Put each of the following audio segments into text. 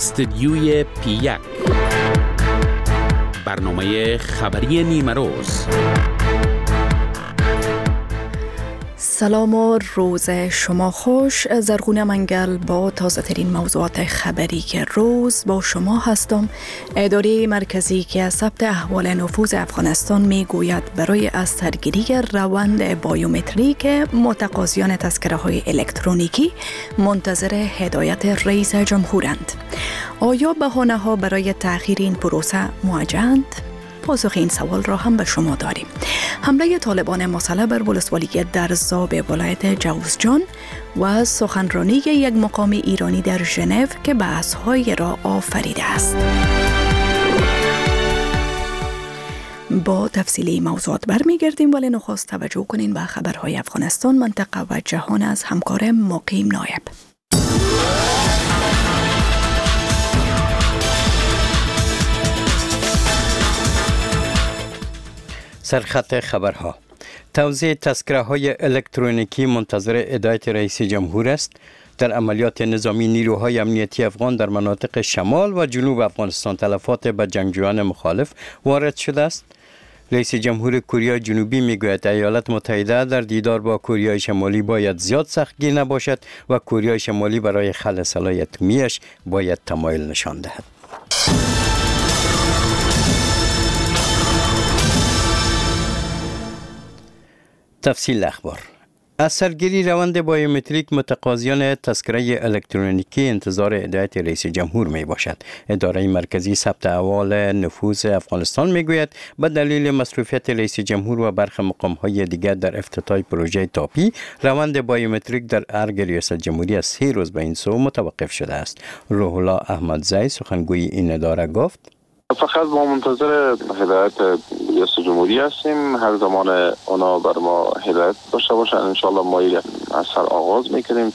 استدیوی پی1 برنامه خبری نیمه روز. سلام و روز شما خوش. زرغون منگل با تازه ترین موضوعات خبری که روز با شما هستم. اداره مرکزی که ثبت احوال نفوذ افغانستان می گوید برای از سرگیری روند بایومتریک متقاضیان تذکره های الکترونیکی منتظر هدایت رئیس جمهورند. آیا بهانه ها برای تأخیر این پروسه موجه‌اند؟ پاسخ این سوال را هم به شما داریم. حمله طالبان مسلح بر ولسوالی درزا به ولایت جوزجان و سخنرانی یک مقام ایرانی در ژنو که بحث‌های را آفریده است. با تفصیلی موضوعات برمیگردیم، ولی نخست توجه کنین به خبرهای افغانستان، منطقه و جهان از همکار مقیم نایب. سرخط خبرها: توزیع تذکره های الکترونیکی منتظر هدایت رئیس جمهور است. در عملیات نظامی نیروهای امنیتی افغان در مناطق شمال و جنوب افغانستان تلفات به جنگجویان مخالف وارد شده است. رئیس جمهور کره جنوبی میگوید ایالات متحده در دیدار با کره شمالی باید زیاد سختگیر نباشد و کره شمالی برای خلع سلاح اتمیش باید تمایل نشان دهد. تفصیل اخبار: از سرگیری روند بایومتریک متقاضیان تذکره الکترونیکی انتظار هدایت رئیس جمهور می باشد. اداره مرکزی ثبت احوال نفوذ افغانستان می گوید به دلیل مصروفیت رئیس جمهور و برخی مقام‌های دیگر در افتتاح پروژه تاپی، روند بایومتریک در ارگ ریاست جمهوری از 3 روز به این سو متوقف شده است. روح الله احمدزی سخنگوی این اداره گفت: فقط ما منتظر هدایت ریاست جمهوری هستیم. هر زمان اونا بر ما هدایت داشته باشن انشالله ما از سر آغاز میکنیم.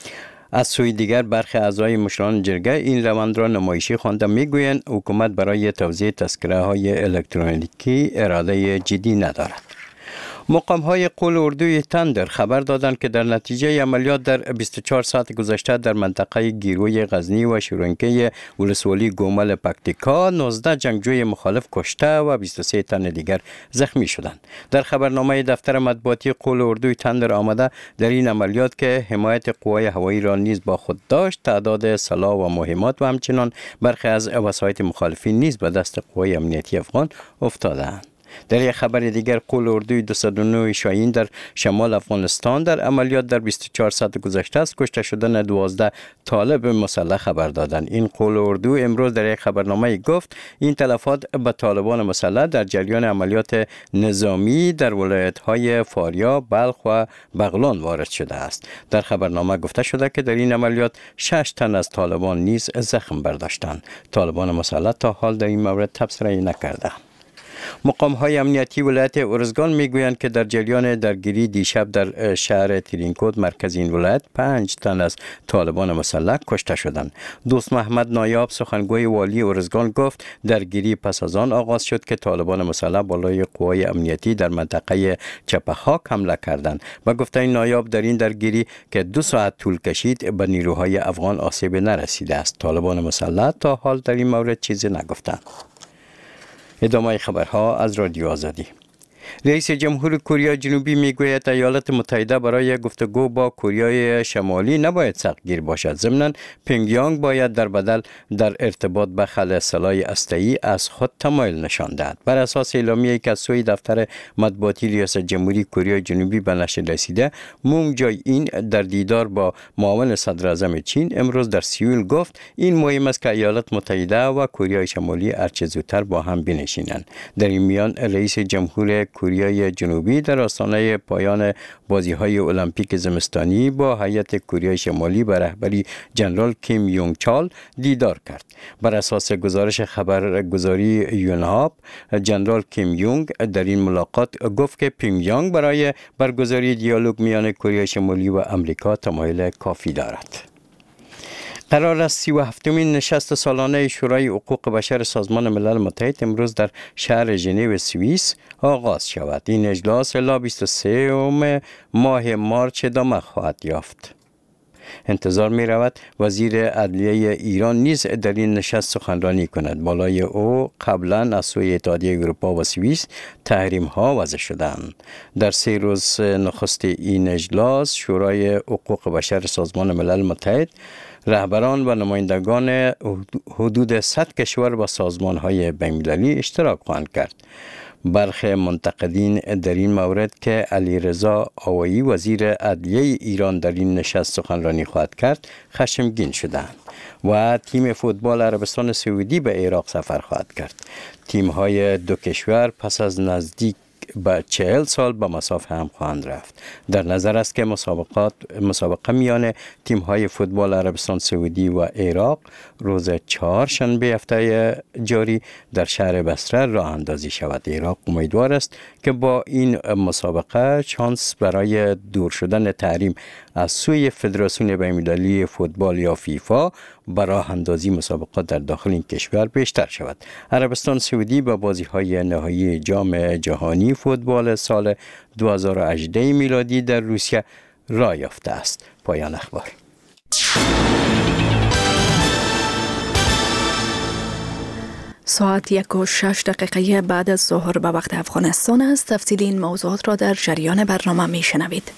از سوی دیگر برخی اعضای مشران جرگه این روند را نمایشی خوانده، میگویند حکومت برای توزیع تذکره های الکترونیکی اراده جدی ندارد. مقام‌های قول اردوی تندر خبر دادند که در نتیجه عملیات در 24 ساعت گذشته در منطقه گیروی غزنی و شورنکه ولسوالی گومل پکتیکا 19 جنگجوی مخالف کشته و 23 تن دیگر زخمی شدند. در خبرنامه دفتر مطبوعاتی قول اردوی تندر آمده در این عملیات که حمایت قوای هوایی را نیز با خود داشت، تعداد سلاح و مهمات و همچنان برخی از وسایط مخالفین نیز به دست قوای امنیتی افغان افتادند. در یک خبر دیگر قول اردوی 209 شاهین در شمال افغانستان در عملیات در 24 ساعت گذشته از کشته شدن 12 طالب مسلح خبر دادند. این قول اردو امروز در یک خبرنامه گفت این تلفات به طالبان مسلح در جریان عملیات نظامی در ولایت‌های فاریاب، بلخ و بغلان وارد شده است. در خبرنامه گفته شده که در این عملیات 6 تن از طالبان نیز زخم برداشتند. طالبان مسلح تا حال در این مورد تبصره نکردند. مقام‌های امنیتی ولایت ارزگان میگویند که در جریان درگیری دیشب در شهر ترینکوت مرکز این ولایت 5 تن از طالبان مسلح کشته شدند. دوست محمد نایاب سخنگوی والی ارزگان گفت درگیری پس از آن آغاز شد که طالبان مسلح بالای قوای امنیتی در منطقه چپخاک حمله کردند و گفته این نایاب در این درگیری که 2 ساعت طول کشید به نیروهای افغان آسیب نرسیده است. طالبان مسلح تا حال در این مورد چیزی نگفتند. ادامه خبرها از رادیو آزادی. رئیس جمهور کره جنوبی میگوید ایالات متحده برای گفتگو با کره شمالی نباید سختگیر باشد. ضمناً پیونگیانگ باید در بدل در ارتباط به خلع سلاح هسته‌ای از خود تمایل نشان دهد. بر اساس اعلامیه‌ای که از سوی دفتر مطبوعاتی ریاست جمهوری کره جنوبی به نشر رسیده، مون جای این در دیدار با معاون صدر اعظم چین امروز در سیول گفت این مهم است که ایالات متحده و کره شمالی هرچه زودتر با هم بنشینند. در این میان رئیس جمهور کره جنوبی در آستانه پایان بازی‌های المپیک زمستانی با هیئت کره شمالی به رهبری جنرال کیم یونگ چال دیدار کرد. بر اساس گزارش خبرگزاری یونهاپ، جنرال کیم یونگ در این ملاقات گفت که پیونگیانگ برای برگزاری دیالوگ میان کره شمالی و آمریکا تمایل کافی دارد. قرار است 37مین نشست سالانه شورای حقوق بشر سازمان ملل متحد امروز در شهر ژنو سوئیس آغاز شود. این اجلاس الی 23 ماه مارچ ادامه خواهد یافت. انتظار می رود وزیر عدلیه ایران نیز در این نشست سخنرانی کند. بالای او قبلا از سوی اتحادیه اروپا و سوئیس تحریم ها وضع شدند. در 3 روز نخست این اجلاس شورای حقوق بشر سازمان ملل متحد رهبران و نمایندگان حدود 100 کشور و سازمان‌های بین‌المللی اشتراک خواهند کرد. برخی منتقدین در این مورد که علیرضا آوایی وزیر عدلیه ایران در این نشست سخنرانی خواهد کرد خشمگین شدند و تیم فوتبال عربستان سعودی به عراق سفر خواهد کرد. تیم‌های دو کشور پس از نزدیک به 40 سال به مسافه هم خواهند رفت. در نظر است که مسابقه میان تیم‌های فوتبال عربستان سعودی و عراق روز 4 شنبه هفته جاری در شهر بصره راه اندازی شود. عراق امیدوار است که با این مسابقه شانس برای دور شدن تحریم از سوی فدراسیون بین‌المللی فوتبال یا فیفا به راه اندازی مسابقات در داخل این کشور بیشتر شود. عربستان سعودی به بازی‌های نهایی جام جهانی فوتبال سال 2018 میلادی در روسیه راه یافته است. پایان اخبار. ساعت 1:06 بعد از ظهر به وقت افغانستان است. تفصیل این موضوعات را در جریان برنامه می شنوید.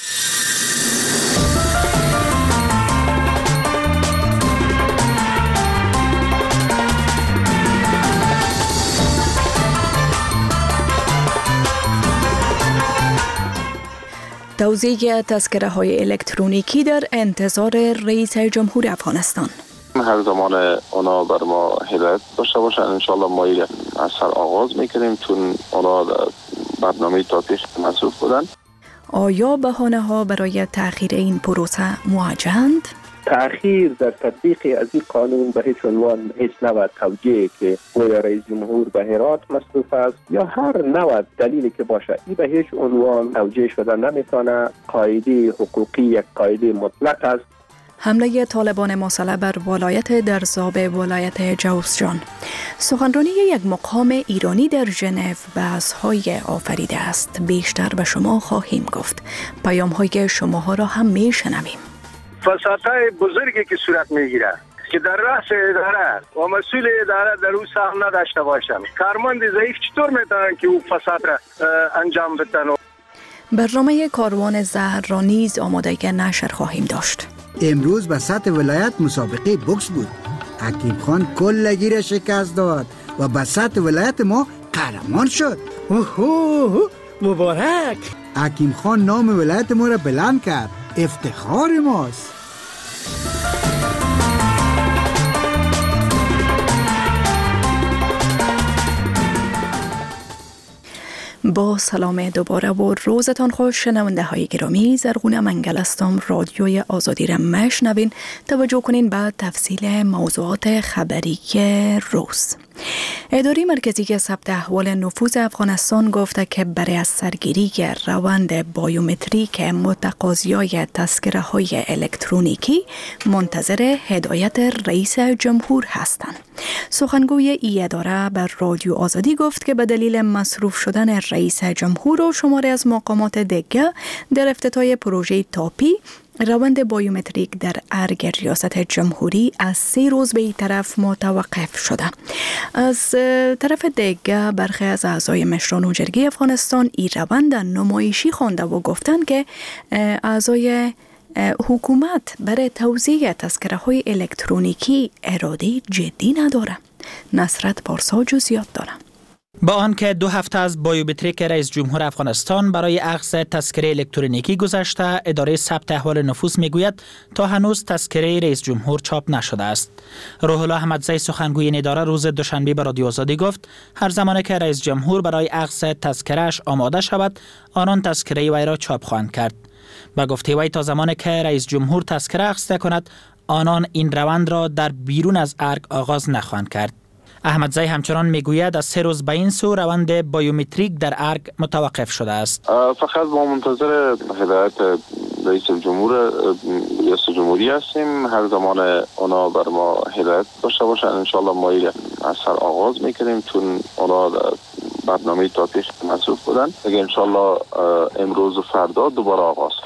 توزیع تذکره های الکترونیکی در انتظار رئیس جمهور افغانستان. هر زمان اونا بر ما هدایت داشته باشن انشالله ما از سر آغاز میکنیم چون اونا برنامه تطبیق مصروف بودن. آیا بهانه ها برای تأخیر این پروسه موجه‌اند؟ تأخیر در تطبیق از این قانون به هیچ عنوان هیچ نوع توجیه که گویا رئیس جمهور به هرات مصروف است یا هر نوع دلیلی که باشه این به هیچ عنوان توجیه شده نمیتونه. قاعده حقوقی یک قاعده مطلق است. حمله طالبان مسلح بر ولایت درزاب ولایت جوزجان. سخنرانی یک مقام ایرانی در ژنو بحث‌های آفریده است. بیشتر به شما خواهیم گفت. پیام‌های شماها را هم میشنویم. فسادهای بزرگی که صورت میگیره که در رأس اداره و مسئول اداره در او سهم نداشته باشند. کارمند ضعیف چطور میتونن که او فساد را انجام بدن؟ برنامه کاروان زهر را نیز آمادگی نشر خواهیم داشت. امروز به سطح ولایت مسابقه بوکس بود. حکیم خان کلگی را شکست داد و به سطح ولایت ما قهرمان شد. اوه مبارک. حکیم خان نام ولایت ما را بلند کرد. افتخار ماست. با سلام دوباره و روزتان خوش. شنونده های گرامی، زرغونه منگل هستم. رادیوی آزادی را میشنوین. توجه کنین به تفصیل موضوعات خبری روز. اداره مرکزی که ثبت احوال نفوذ افغانستان گفته که برای از سرگیری روند بایومتریک متقاضیای تذکره های الکترونیکی منتظر هدایت رئیس جمهور هستند. سخنگوی ای اداره بر رادیو آزادی گفت که به دلیل مصروف شدن رئیس جمهور و شماری از مقامات دیگر در افتتاح پروژه تاپی، روند بایومتریک در ارگ ریاست جمهوری از 3 روز به این طرف متوقف شده. از طرف دیگر برخی از اعضای مشران جرگه افغانستان این روند نمایشی خوانده و گفتند که اعضای حکومت برای توزیع تذکره های الکترونیکی اراده جدی نداره. نصرت پارسا جزئیات داره. با آنکه 2 هفته از بایومتریک رئیس جمهور افغانستان برای اخذ تذکره الکترونیکی گذشته، اداره ثبت احوال نفوذ میگوید تا هنوز تذکره رئیس جمهور چاپ نشده است. روح الله احمدزی سخنگوی این اداره روز دوشنبه به رادیو آزادی گفت هر زمانی که رئیس جمهور برای اخذ تذکره‌اش آماده شود، آنان تذکره وی را چاپ خواهند کرد. با گفته وی تا زمانی که رئیس جمهور تذکره اخذ کند، آنان این روند را در بیرون از ارگ آغاز نخواهند کرد. احمدزی همچنان میگوید از 3 روز به این سو روند بایومتریک در ارگ متوقف شده است. فقط ما منتظر هدایت رئیس جمهوری هستیم. هر زمان اونا بر ما هدایت داشته باشن انشالله ما از سر آغاز میکنیم چون اونا برنامه تطبیق مصروف بودن. اگه انشالله امروز و فردا دوباره آغاز خواهد.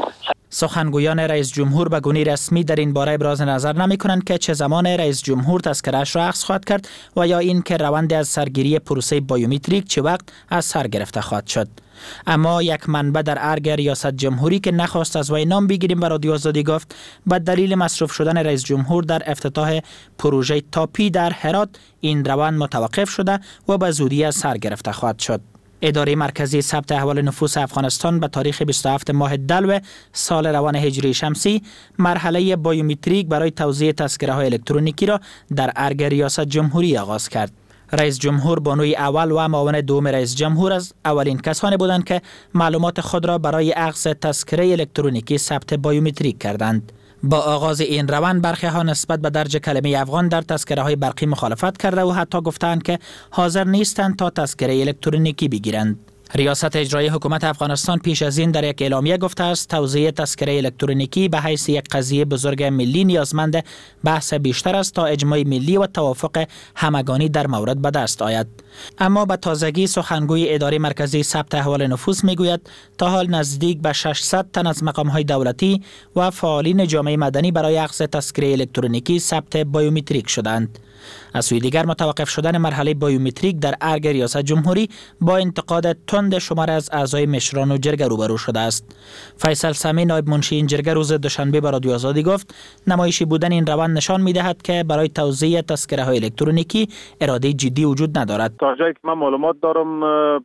سخنگویان رئیس جمهور به گونه رسمی در این باره ابراز نظر نمی کنند که چه زمان رئیس جمهور تذکره‌اش را اخذ خواهد کرد و یا این که روند از سرگیری پروسه بایومتریک چه وقت از سر گرفته خواهد شد. اما یک منبع در ارگ ریاست جمهوری که نخواست از وی نام بگیریم و رادیو آزادی گفت به دلیل مصروف شدن رئیس جمهور در افتتاح پروژه تاپی در هرات این روند متوقف شده و به زودی از سر گرفته خواهد شد. اداره مرکزی ثبت احوال نفوس افغانستان به تاریخ 27 ماه دلو سال روان هجری شمسی مرحله بایومتریک برای توزیع تذکره‌های الکترونیکی را در ارگ ریاست جمهوری آغاز کرد. رئیس جمهور بانوی اول و معاون دوم رئیس جمهور از اولین کسانی بودند که معلومات خود را برای اخذ تذکره الکترونیکی ثبت بایومتریک کردند. با آغاز این روند برخی ها نسبت به درج کلمه افغان در تذکره های برقی مخالفت کرده و حتی گفتند که حاضر نیستند تا تذکره الکترونیکی بگیرند. ریاست اجرایی حکومت افغانستان پیش از این در یک اعلامیه گفته است توزیع تذکره الکترونیکی به حیث یک قضیه بزرگ ملی نیازمند بحث بیشتر است تا اجماع ملی و توافق همگانی در مورد به دست آید. اما به تازگی سخنگوی اداره مرکزی ثبت احوال نفوس میگوید تا حال نزدیک به 600 تن از مقام‌های دولتی و فعالین جامعه مدنی برای اخذ تذکره الکترونیکی ثبت بایومتریک شدند. از سوی دیگر متوقف شدن مرحله بایومتریک در ارگ ریاست جمهوری با انتقاد تند شمار از اعضای مشران و جرگه روبرو شده است. فیصل سمی نایب منشی این جرگه روز دوشنبه به رادیو آزادی گفت نمایشی بودن این روند نشان می‌دهد که برای توزیع تذکره‌های الکترونیکی اراده جدی وجود ندارد. تا جایی که من معلومات دارم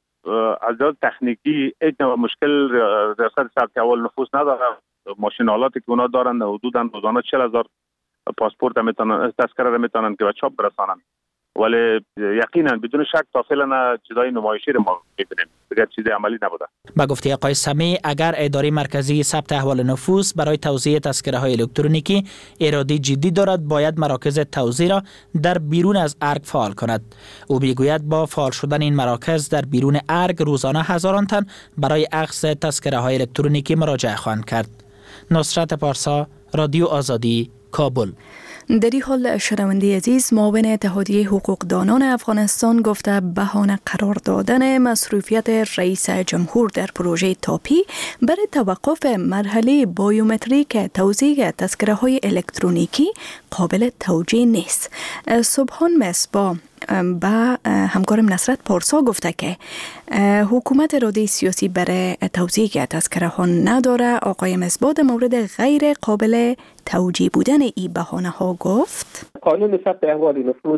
از لحاظ تکنیکی هیچ مشکل ریاست ثبت احوال نفوس نداره. ماشین آلاتی که اونا دارن حدوداً روزانه 40,000 پاسپورت میتونن تذکره را میتونن که به چاپ برسانن، ولی یقینا بدون شک تا فعلا چیزای نمایشی رو ما میبینیم، دیگر چیز عملی نبوده. با گفته آقای سمی اگر اداره مرکزی ثبت احوال نفوس برای توزیع تذکره های الکترونیکی اراده جدی دارد باید مراکز توزیع را در بیرون از ارگ فعال کند. او میگوید با فعال شدن این مراکز در بیرون ارگ روزانه هزاران تن برای اخذ تذکره های الکترونیکی مراجعه خواهند کرد. نصرت پارسا، رادیو آزادی، کابل. در این حال شنونده عزیز معاون اتحادیه حقوقدانان افغانستان گفته بهانه قرار دادن مصروفیت رئیس جمهور در پروژه تاپی برای توقف مرحله بایومتریک توزیع تذکره های الکترونیکی قابل توجیه نیست. سبحان مصباح با همکارم نصرت پارسا گفته که حکومت اراده سیاسی برای توزیع تذکره ها نداره. آقای مصباح در مورد غیر قابل توجیه بودن این بهانه ها گفت قانون ثبت احوال نفوس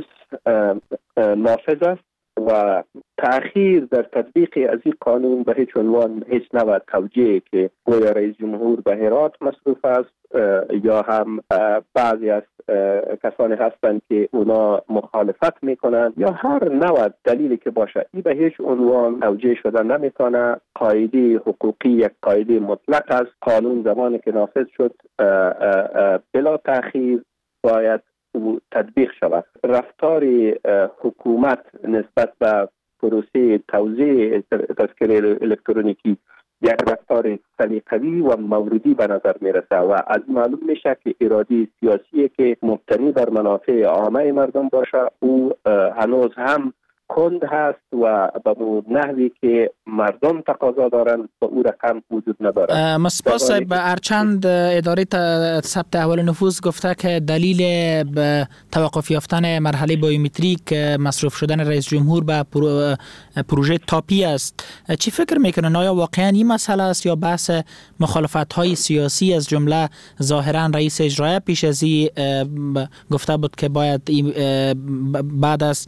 نافذ است و تأخیر در تطبیق از این قانون به هیچ عنوان هیچ نوع توجیه که گویا رئیس جمهور به هرات مصروف است یا هم بعضی از کسانی هستند که اونا مخالفت میکنند یا هر نوع دلیلی که باشه این به هیچ عنوان توجیه شده نمیتونه. قاعده حقوقی یک قاعده مطلق است. قانون زمانی که نافذ شد بلا تأخیر باید تطبیق شود. رفتار حکومت نسبت به پروسه توزیع تذکره الکترونیکی یک رفتار سلیقه‌ای و موردی به نظر میرسه و از معلوم میشه که اراده سیاسی که مبتنی بر منافع عامه مردم باشه او هنوز هم کند هست و به نحوی که مردم تقاضا دارن به او رقم وجود نداره. مصباح صاحب ارچند اداره ثبت احوال نفوس گفته که دلیل به توقف یافتن مرحله بایومتریک مصروف شدن رئیس جمهور به پروژه تاپی است. چی فکر میکنن؟ آیا واقعا این مسئله است یا بحث مخالفت های سیاسی از جمله ظاهرا رئیس اجرایی پیش از این گفته بود که باید بعد از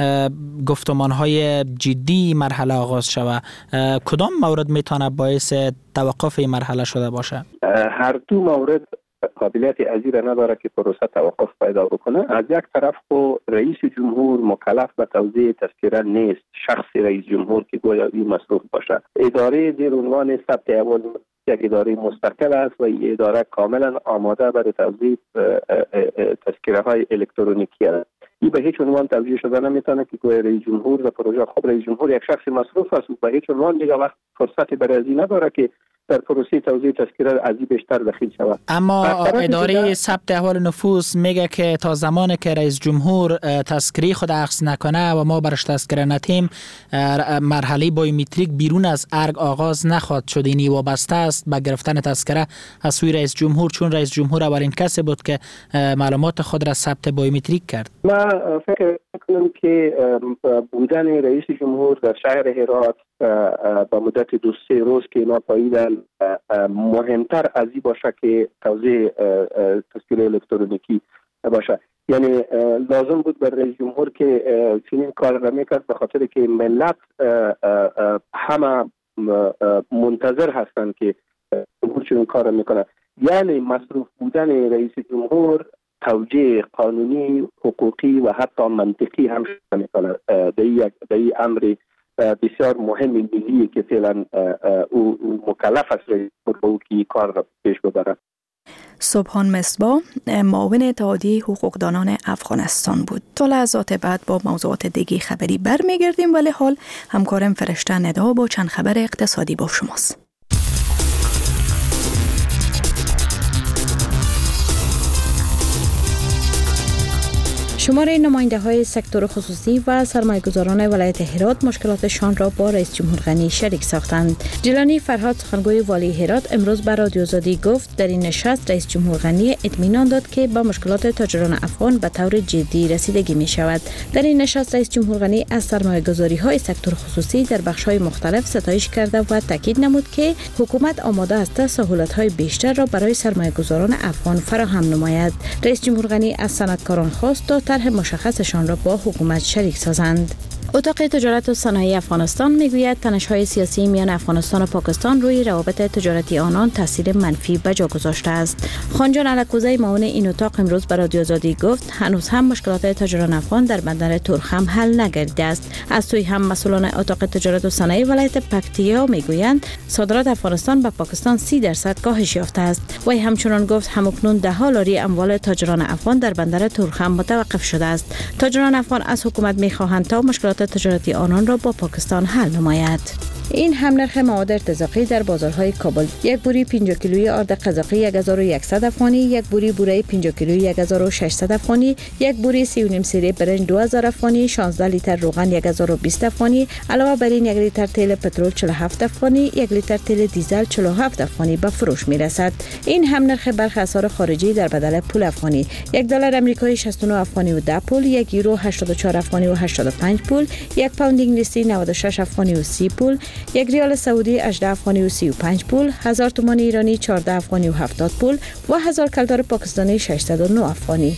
گفتمان‌های جدی مرحله آغاز شود؟ کدام مورد میتونه باعث توقف این مرحله شده باشه؟ هر دو مورد قابلیت ازیر نداره که پروسه توقف پیدا بکنه. از یک طرف رئیس جمهور مکلف به توزیع تذکره نیست، شخص رئیس جمهور که گویا این مصروف باشه. اداره زیر عنوان ثبت احوال یک اداره مستقل است و این اداره کاملا آماده برای توزیع تذکره های الکترونیکی است. این به هیچ عنوان توجیه شده نمیتونه که گویا رئیس جمهور و پروژه خب رئیس جمهور یک شخص مصروف است و به هیچ عنوان دیگه وقت فرصتی برای این نداره که در پروسه توزیع تذکره از این بیشتر دخیل شود. اما اداره ثبت احوال نفوس میگه که تا زمانی که رئیس جمهور تذکره خود اخذ نکنه و ما برش تذکره ندیم، مرحله بایومتریک بیرون از ارگ آغاز نخواهد شد. اینی وابسته است به گرفتن تذکره از سوی رئیس جمهور، چون رئیس جمهور اولین کسی بود که معلومات خود را ثبت بایومتریک کرد. ما فکر میکنم که بودن رئیس جمهور در شهر هرات با مدت 2-3 روز که اینا پاییدن مهمتر از این باشه که توزیع تذکره الکترونیکی باشه. یعنی لازم بود بر رئیس جمهور که چنین کار را میکرد، به خاطر که ملت همه منتظر هستند که جمهور چنین کار را میکنه. یعنی مصروف بودن رئیس جمهور توجیه قانونی، حقوقی و حتی منطقی هم شده میکنه. در این امر بسیار مهم ملیه که فعلا او مکلف است رئیس جمهور که کار را پیش ببره. سبحان مصباح، معاون اتحادیه حقوقدانان افغانستان بود. تا لحظات بعد با موضوعات دیگه خبری برمیگردیم، ولی حال همکارم فرشته ندا با چند خبر اقتصادی با شماست. شماره نماینده‌های سکتور خصوصی و سرمایه‌گذاران ولایت هرات مشکلاتشان را با رئیس جمهور غنی شریک ساختند. جیلانی فرهاد سخنگوی والی هرات امروز به رادیو آزادی گفت در این نشست رئیس جمهور غنی اطمینان داد که به مشکلات تاجران افغان به طور جدی رسیدگی می شود. در این نشست رئیس جمهور غنی از سرمایه‌گذاری‌های سکتور خصوصی در بخش‌های مختلف ستایش کرده و تاکید نمود که حکومت آماده است سهولت‌های بیشتر را برای سرمایه‌گذاران افغان فراهم نماید. رئیس جمهور غنی از صنعتکاران خواست تا طرح مشخصشان را با حکومت شریک سازند. اتاق تجارت و صنایع افغانستان میگوید تنش‌های سیاسی میان افغانستان و پاکستان روی روابط تجارتی آنان تاثیر منفی به جا گذاشته است. خانجان علکوزی معاون این اتاق امروز به رادیو آزادی گفت هنوز هم مشکلات تاجران افغان در بندر تورخم حل نگردیده است. از سوی هم مسئولان اتاق تجارت و صنایع ولایت پکتیا میگویند صادرات افغانستان به پاکستان 30% کاهش یافته است. وی همچنان گفت همکنون 10 لاری اموال تاجران افغان در بندر تورخم متوقف شده است. تاجران افغان از حکومت میخواهند تا مشکلات تجارتی آنان را با پاکستان حل نماید. این هم نرخ مواد ارتزاقی در بازارهای کابل: یک بوری 50 کیلویی آرد قزاقی 1100 افغانی، یک بوری بوره 50 کیلویی 1600 افغانی، یک بوری 3.5 سیره برنج 2000 افغانی، 16 لیتر روغن 1020 افغانی، علاوه بر این 1 لیتر تیل پترول 47 افغانی، 1 لیتر تیل دیزل 47 افغانی به فروش میرسد. این هم نرخ برخی اسعار خارجی در بدل پول افغانی: یک دلار آمریکایی 69 افغانی و 10 پول، یک یورو 84 افغانی و 85 پول، یک پوند انگلیسی 96 افغانی و 30 پول، یک ریال سعودی 18 افغانی و 35 پول، 1000 تومان ایرانی 14 افغانی و 70 پول و 1000 کلدار پاکستانی 609 افغانی.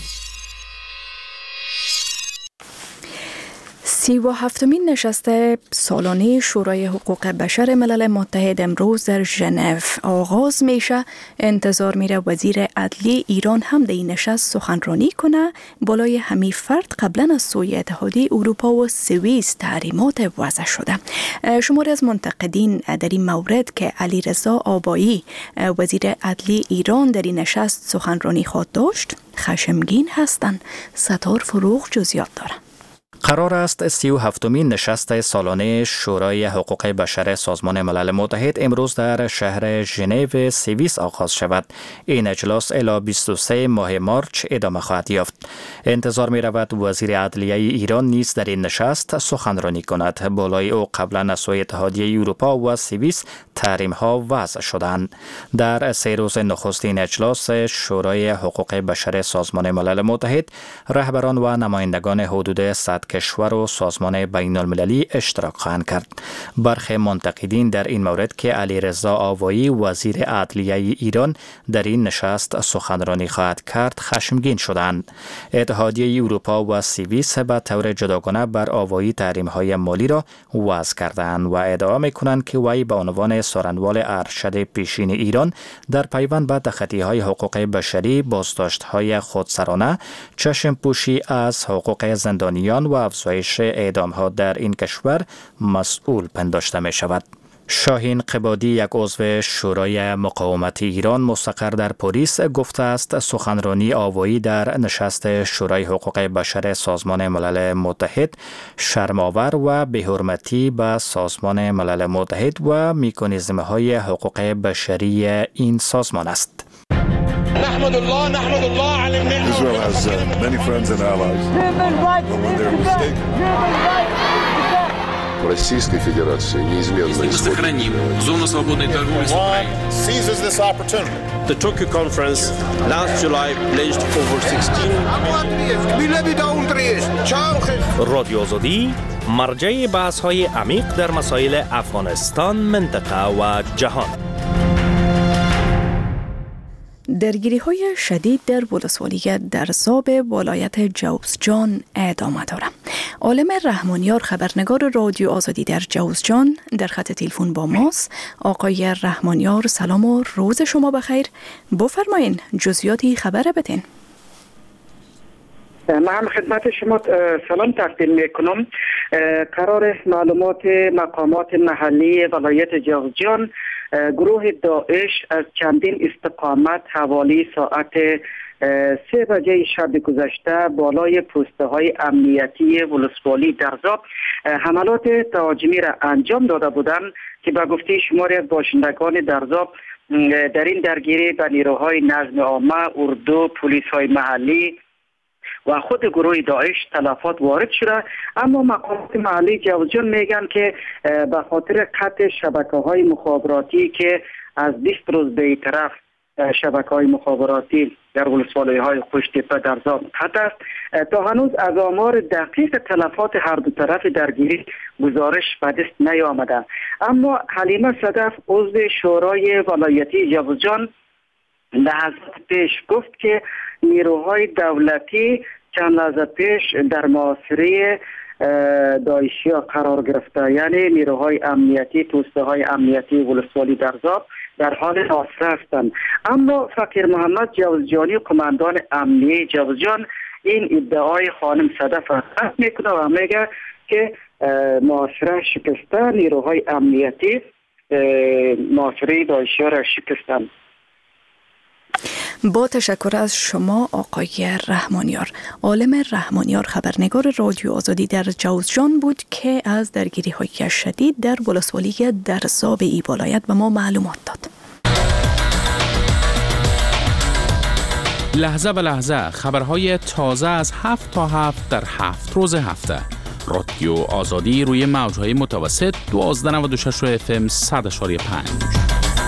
37مین نشست سالانه شورای حقوق بشر ملل متحد امروز در ژنو آغاز میشه. انتظار میره وزیر عدلیه ایران هم در این نشست سخنرانی کنه. بالای همین فرد قبلا از سوی اتحادیه اروپا و سوئیس تحریمات وضع شده. شماری از منتقدین در این مورد که علیرضا آبایی وزیر عدلیه ایران در این نشست سخنرانی خواهد داشت خشمگین هستند. ستار فروغ جزئیات داره. قرار است 37مین نشست سالانه شورای حقوق بشر سازمان ملل متحد امروز در شهر ژنو سوئیس آغاز شود. این اجلاس الی 23 ماه مارچ ادامه خواهد یافت. انتظار می رود وزیر عدلیه ایران نیز در این نشست سخنرانی کند. بالای او قبلا از سوی اتحادیه اروپا و سوئیس تحریم ها وضع شدند. در 3 روز نخستین اجلاس شورای حقوق بشر سازمان ملل متحد رهبران و نمایندگان حدود 100 کشور و سازمان بین المللی اشتراک خواهند کرد. برخی منتقدین در این مورد که علیرضا آبایی وزیر عدلیه ایران در این نشست سخنرانی خواهد کرد خشمگین شدند. اتحادیه اروپا و سوئیس به طور جداگانه بر آبایی تحریم‌های مالی را وضع کردند و ادعا می‌کنند که وی به عنوان سخنوال ارشد پیشین ایران در پیوند به تخطی‌های حقوق بشری، بازداشت‌های خودسرانه، چشم پوشی از حقوق زندانیان و افزایش اعدام‌ها در این کشور مسئول پنداشته می شود. شاهین قبادی یک عضو شورای مقاومت ایران مستقر در پاریس گفته است سخنرانی آوایی در نشست شورای حقوق بشر سازمان ملل متحد شرم‌آور و بی‌حرمتی به سازمان ملل متحد و مکانیزم‌های حقوق بشری این سازمان است. نحمد الله على Israel has many friends and allies. When they're mistaken. Российской Федерации неизменно сохраним зону свободной торговли с Украиной. Seizes this opportunity. The Tokyo conference last July pledged over 16 رادیو آزادی مرجع بحث‌های عمیق در مسائل افغانستان، منطقه و جهان. درگیری های شدید در ولسوالی درزاب ولایت جوزجان ادامه دارد. عالم رحمانیار خبرنگار رادیو آزادی در جوزجان در خط تلفن با ماست. آقای رحمانیار سلام و روز شما بخیر. بفرمایین جزئیاتی خبر بتین. من خدمت شما سلام تقدیم میکنم. قرار معلومات مقامات محلی ولایت جوزجان گروه داعش از چندین استقامت حوالی ساعت 3 بجه شب گذشته بالای پوسته های امنیتی ولسوالی درزاب حملات تهاجمی را انجام داده بودند که به گفته شماری از باشندگان درزاب در این درگیری به نیروهای نظم عامه، اردو، پلیس های محلی و خود گروه داعش تلفات وارد شده. اما مقامات محلی جوزجان میگن که به خاطر قطع شبکه‌های مخابراتی که از 20 روز به طرف شبکه‌های مخابراتی در ولسوالی‌های خوش‌تپه درزاب قطع است، تا هنوز از آمار دقیق تلفات هر دو طرف درگیری گزارش به دست نیامده. اما حلیمه صدف عضو شورای ولایتی جوزجان لحظات پیش گفت که نیروهای دولتی چند لحظه پیش در محاصره داعشی ها قرار گرفته، یعنی نیروهای امنیتی، پوسته های امنیتی ولسوالی درزاب در حال محاصره هستند. اما فقیر محمد جوزجانی قماندان امنیه جوزجان این ادعای خانم صدف را رد میکنه و میگه که محاصره شکسته، نیروهای امنیتی محاصره داعشی ها را شکستند. با تشکر از شما آقای رحمانیار. عالم رحمانیار خبرنگار رادیو آزادی در جوزجان بود که از درگیری های شدید در ولسوالی درزاب ای ولایت به ما معلومات داد. لحظه به لحظه خبرهای تازه از 7 تا 7 در 7 روز هفته. رادیو آزادی روی موجهای متوسط 1296 FM 100.5.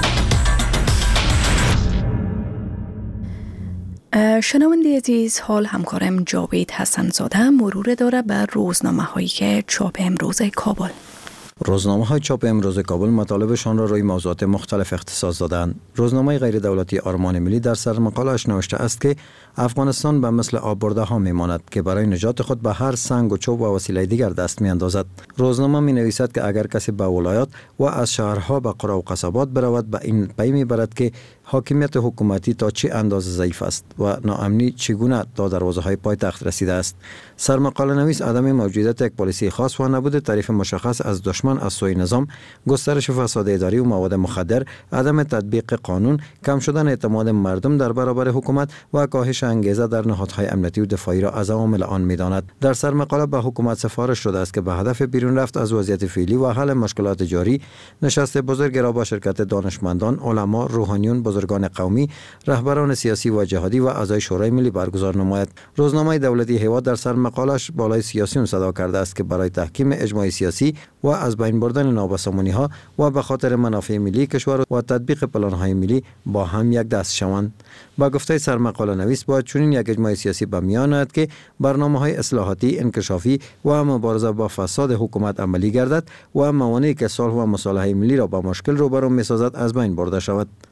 شنونده عزیز، حال همکارم جاوید حسن زاده مرور داره بر روزنامه هایی که چاپ امروز کابل. روزنامه های چاپ امروز کابل مطالبشان را روی موضوعات مختلف اختصاص دادند. روزنامه غیر دولتی آرمان ملی در سر مقاله‌اش نوشته است که افغانستان به مثل آببرده ها میماند که برای نجات خود به هر سنگ و چوب و وسیله دیگر دست می اندازد. روزنامه می نویسد که اگر کسی به ولایات و از شهرها به قرى و قصبات برود به این پی می برد که حاکمیت حکومتی تا چه اندازه ضعیف است و ناامنی چگونه تا دروازه های پایتخت رسیده است. سرمقاله نویس عدم موجودیت یک پلیسی خاص و نبود تعریف مشخص از دشمن از سوی نظام، گسترش فساد اداری و مواد مخدر، عدم تطبیق قانون، کم شدن اعتماد مردم در برابر حکومت و کاهش انگیزه در نهادهای امنیتی و دفاعی را از عوامل آن می‌داند. در سرمقاله به حکومت سفارش شده است که به هدف بیرون رفت از وضعیت فعلی و حل مشکلات جاری، نشست بزرگ را با شرکت دانشمندان، علما، روحانیون، بزرگان قومی، رهبران سیاسی و جهادی و اعضای شورای ملی برگزار نماید. روزنامه دولتی هوا در سرمقاله‌اش بالای سیاسیون صدا کرده است که برای تحکیم اجماع سیاسی و از بین بردن نابسامانی‌ها و به خاطر منافع ملی کشور و تطبیق پلان‌های ملی با هم یک دست شوند. با گفته سرمقاله نویس باید چنین یک اجماع سیاسی به میان آید که برنامه‌های اصلاحاتی، انکشافی و مبارزه با فساد حکومت عملی گردد و موانعی که صلح و مصالحه ملی را با مشکل روبرو می‌سازد از بین برده شود.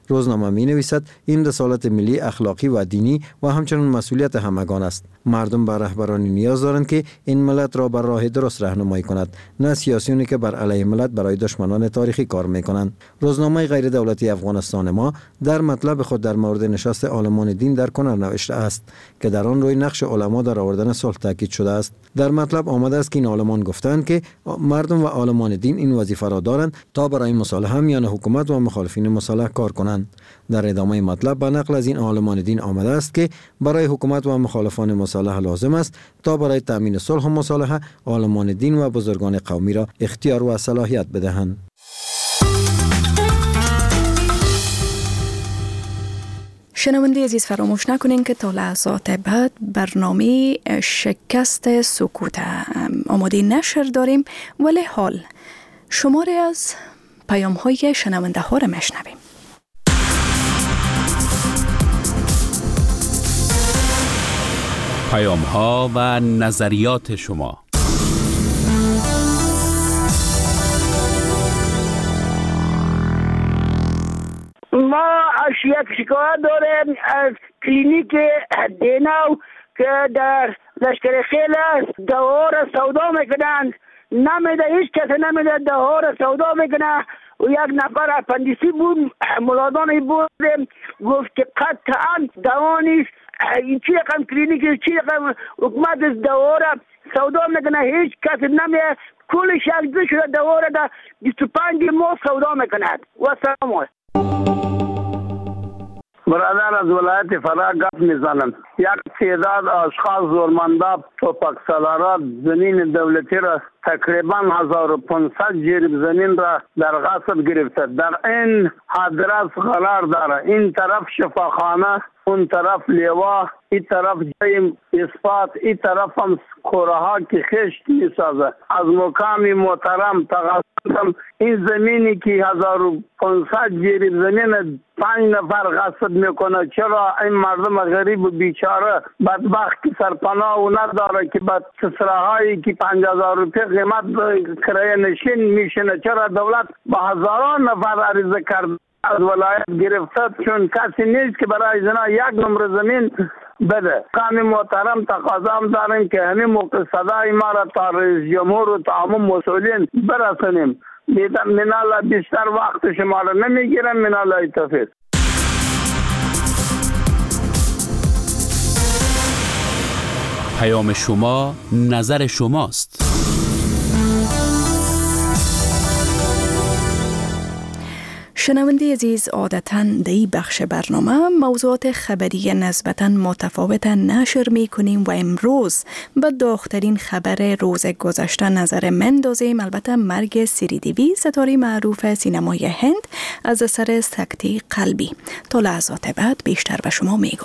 روزنامه می نویسد این رسالت ملی اخلاقی و دینی و همچنین مسئولیت همگان است. مردم به رهبرانی نیاز دارند که این ملت را بر راه درست راهنمایی کند، نه سیاسیونی که بر علیه ملت برای دشمنان تاریخی کار می کنند. روزنامه غیر دولتی افغانستان ما در مطلب خود در مورد نشست عالمان دین در کنر نوشته است که در آن روی نقش علما در آوردن صلح تاکید شده است. در مطلب آمده است که این عالمان گفتند که مردم و عالمان دین این وظیفه را دارند تا برای مصالحه میان حکومت و مخالفین مصالحه کار کنند. در ادامه مطلب به نقل از این عالمان دین آمده است که برای حکومت و مخالفان مصالحه لازم است تا برای تامین صلح و مصالحه عالمان دین و بزرگان قومی را اختیار و صلاحیت بدهند. شنونده عزیز فراموش نکنین که تا لحظات بعد برنامه شکست سکوت آماده نشر داریم، ولی حال شماری از پیام های شنونده ها را میشنویم. پیام ها و نظریات شما. ما یک شکایت داریم از کلینیک دینو که در لشکر خیل است، دوا را سودا میکنند، نمیده، هیچ کسی نمیده، دوا را سودا میکنه. و یک نفر اپندیسی بود، ملازمانی بودیم، گفت که قطعا دوا نیست، این چی رقم کلینیک، چی رقم حکومت دوا را سودا میکنه، هیچ کسی نمیده، کلش یک شده دوا را در 25 ماه سودا میکند. و سلام علیکم. برادر از ولایت فرا گپ میزنم. یک تعداد اشخاص زورمندا توپک سالارات زمین دولتی را تقریبا 1500 جریب زمین را در غصب گرفته. در این آدرس قرار داره. این طرف شفاخانه، اون طرف لیوا، این طرف جای اثبات، این طرف هم کورها که خشت میسازه. از مقام محترم تقاضا این زمینی که 1500 جریب زمین 5 نفر غصب میکنه، چرا این مردم غریب و بیچاره بدبخت که سرپناه و نداره که بعد کسراهایی که 50,000 روپیه قیمت کرایه نشین میشنه، چرا دولت با هزاران نفر عریضه کرده از ولایت گرفته، چون کسی نیست که برای زنا یک نمره زمین بده. قوم محترم تقاضا هم داریم که همین موقع صدای ما را تا رئیس جمهور و تمام مسئولین برسانیم. منالا بیشتر وقت شما را نمیگیرم. منالا توفیق. پیام شما نظر شماست. شنونده عزیز، عادتاً در این بخش برنامه موضوعات خبری نسبتاً متفاوت نشر می کنیم و امروز به داغ‌ترین خبر روز گذشته نظر مندازیم. البته مرگ سریدیوی، ستاره معروف سینمای هند، از اثر سکته قلبی. تا لحظات بعد بیشتر به شما میگم.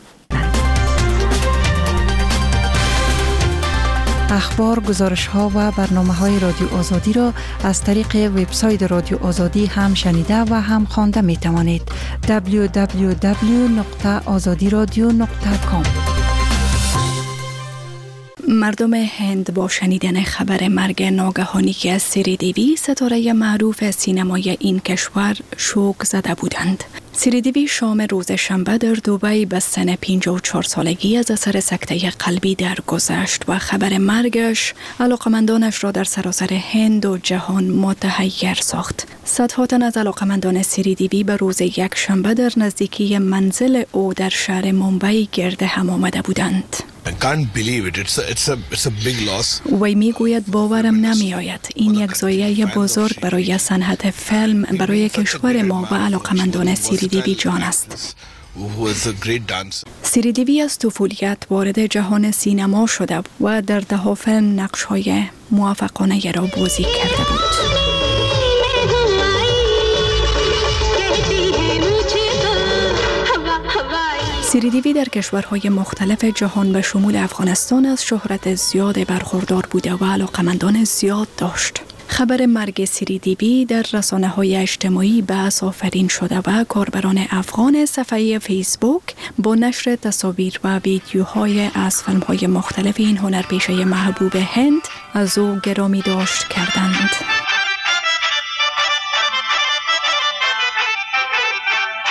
اخبار، گزارش‌ها و برنامه‌های رادیو آزادی را از طریق وبسایت رادیو آزادی هم شنیده و هم خوانده می‌توانید. www.azadiradio.com. مردم هند با شنیدن خبر مرگ ناگهانی که از سریدیوی، ستاره معروف سینمای این کشور، شوک زده بودند. سریدیوی شام روز شنبه در دبی به سن 54 سالگی از اثر سکته قلبی درگذشت و خبر مرگش علاقمندانش را در سراسر هند و جهان متحیر ساخت. صدها تن از علاقمندان سریدیوی به روز یک شنبه در نزدیکی منزل او در شهر ممبئی گرد هم آمده بودند. I can't believe it. It's a big loss. وی میگوید باورم نمی آید. این یک ضایعه بزرگ برای صنعت فیلم، برای کشور ما و علاقمندان سریدیوی جان است. سریدیوی از طفولیت وارد جهان سینما شده و در ده‌ها فیلم نقش‌های موفقانه را بازی کرده بود. سریدیوی در کشورهای مختلف جهان به شمول افغانستان از شهرت زیاد برخوردار بوده و علاقمندان زیاد داشت. خبر مرگ سریدیوی در رسانه‌های اجتماعی بحث آفرین شده و کاربران افغان صفحه فیسبوک با نشر تصاویر و ویدیوهای از فیلم‌های مختلف این هنرپیشه محبوب هند از او گرامی داشت کردند.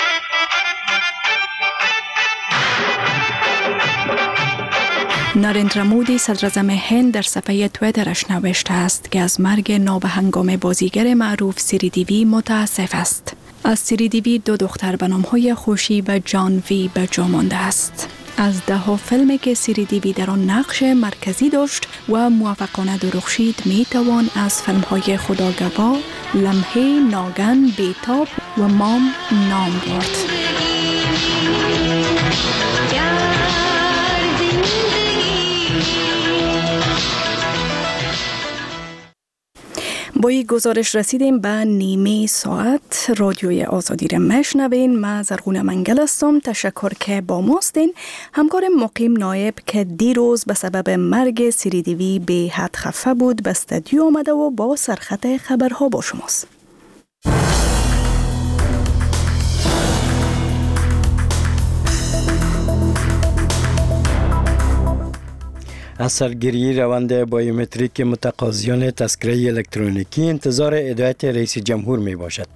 نریندرا مودی صدراعظم هند در صفحه تویترش نوشته است که از مرگ نابهنگام بازیگر معروف سریدیوی متاسف است. از سریدیوی 2 دختر به نام‌های خوشی و جانوی به جا مانده است. از 10 فیلمی که سریدیوی در آن نقش مرکزی داشت و موفقانه درخشید می توان از فیلم‌های خداگواه، لمحه، ناگن، بیتاب و مام نام برد. با این گزارش رسیدیم به نیمه ساعت رادیوی آزادی را میشنوین. من زرغونه منگل هستم. تشکر که با ماستین. همکار مقیم نایب که دیروز به سبب مرگ سریدیوی به حد خفه بود به استودیو آمده و با سرخط خبرها با شماست. از سرگیری روند بایومتریک متقاضیان تذکره الکترونیکی انتظار هدایت رئیس جمهور می باشد.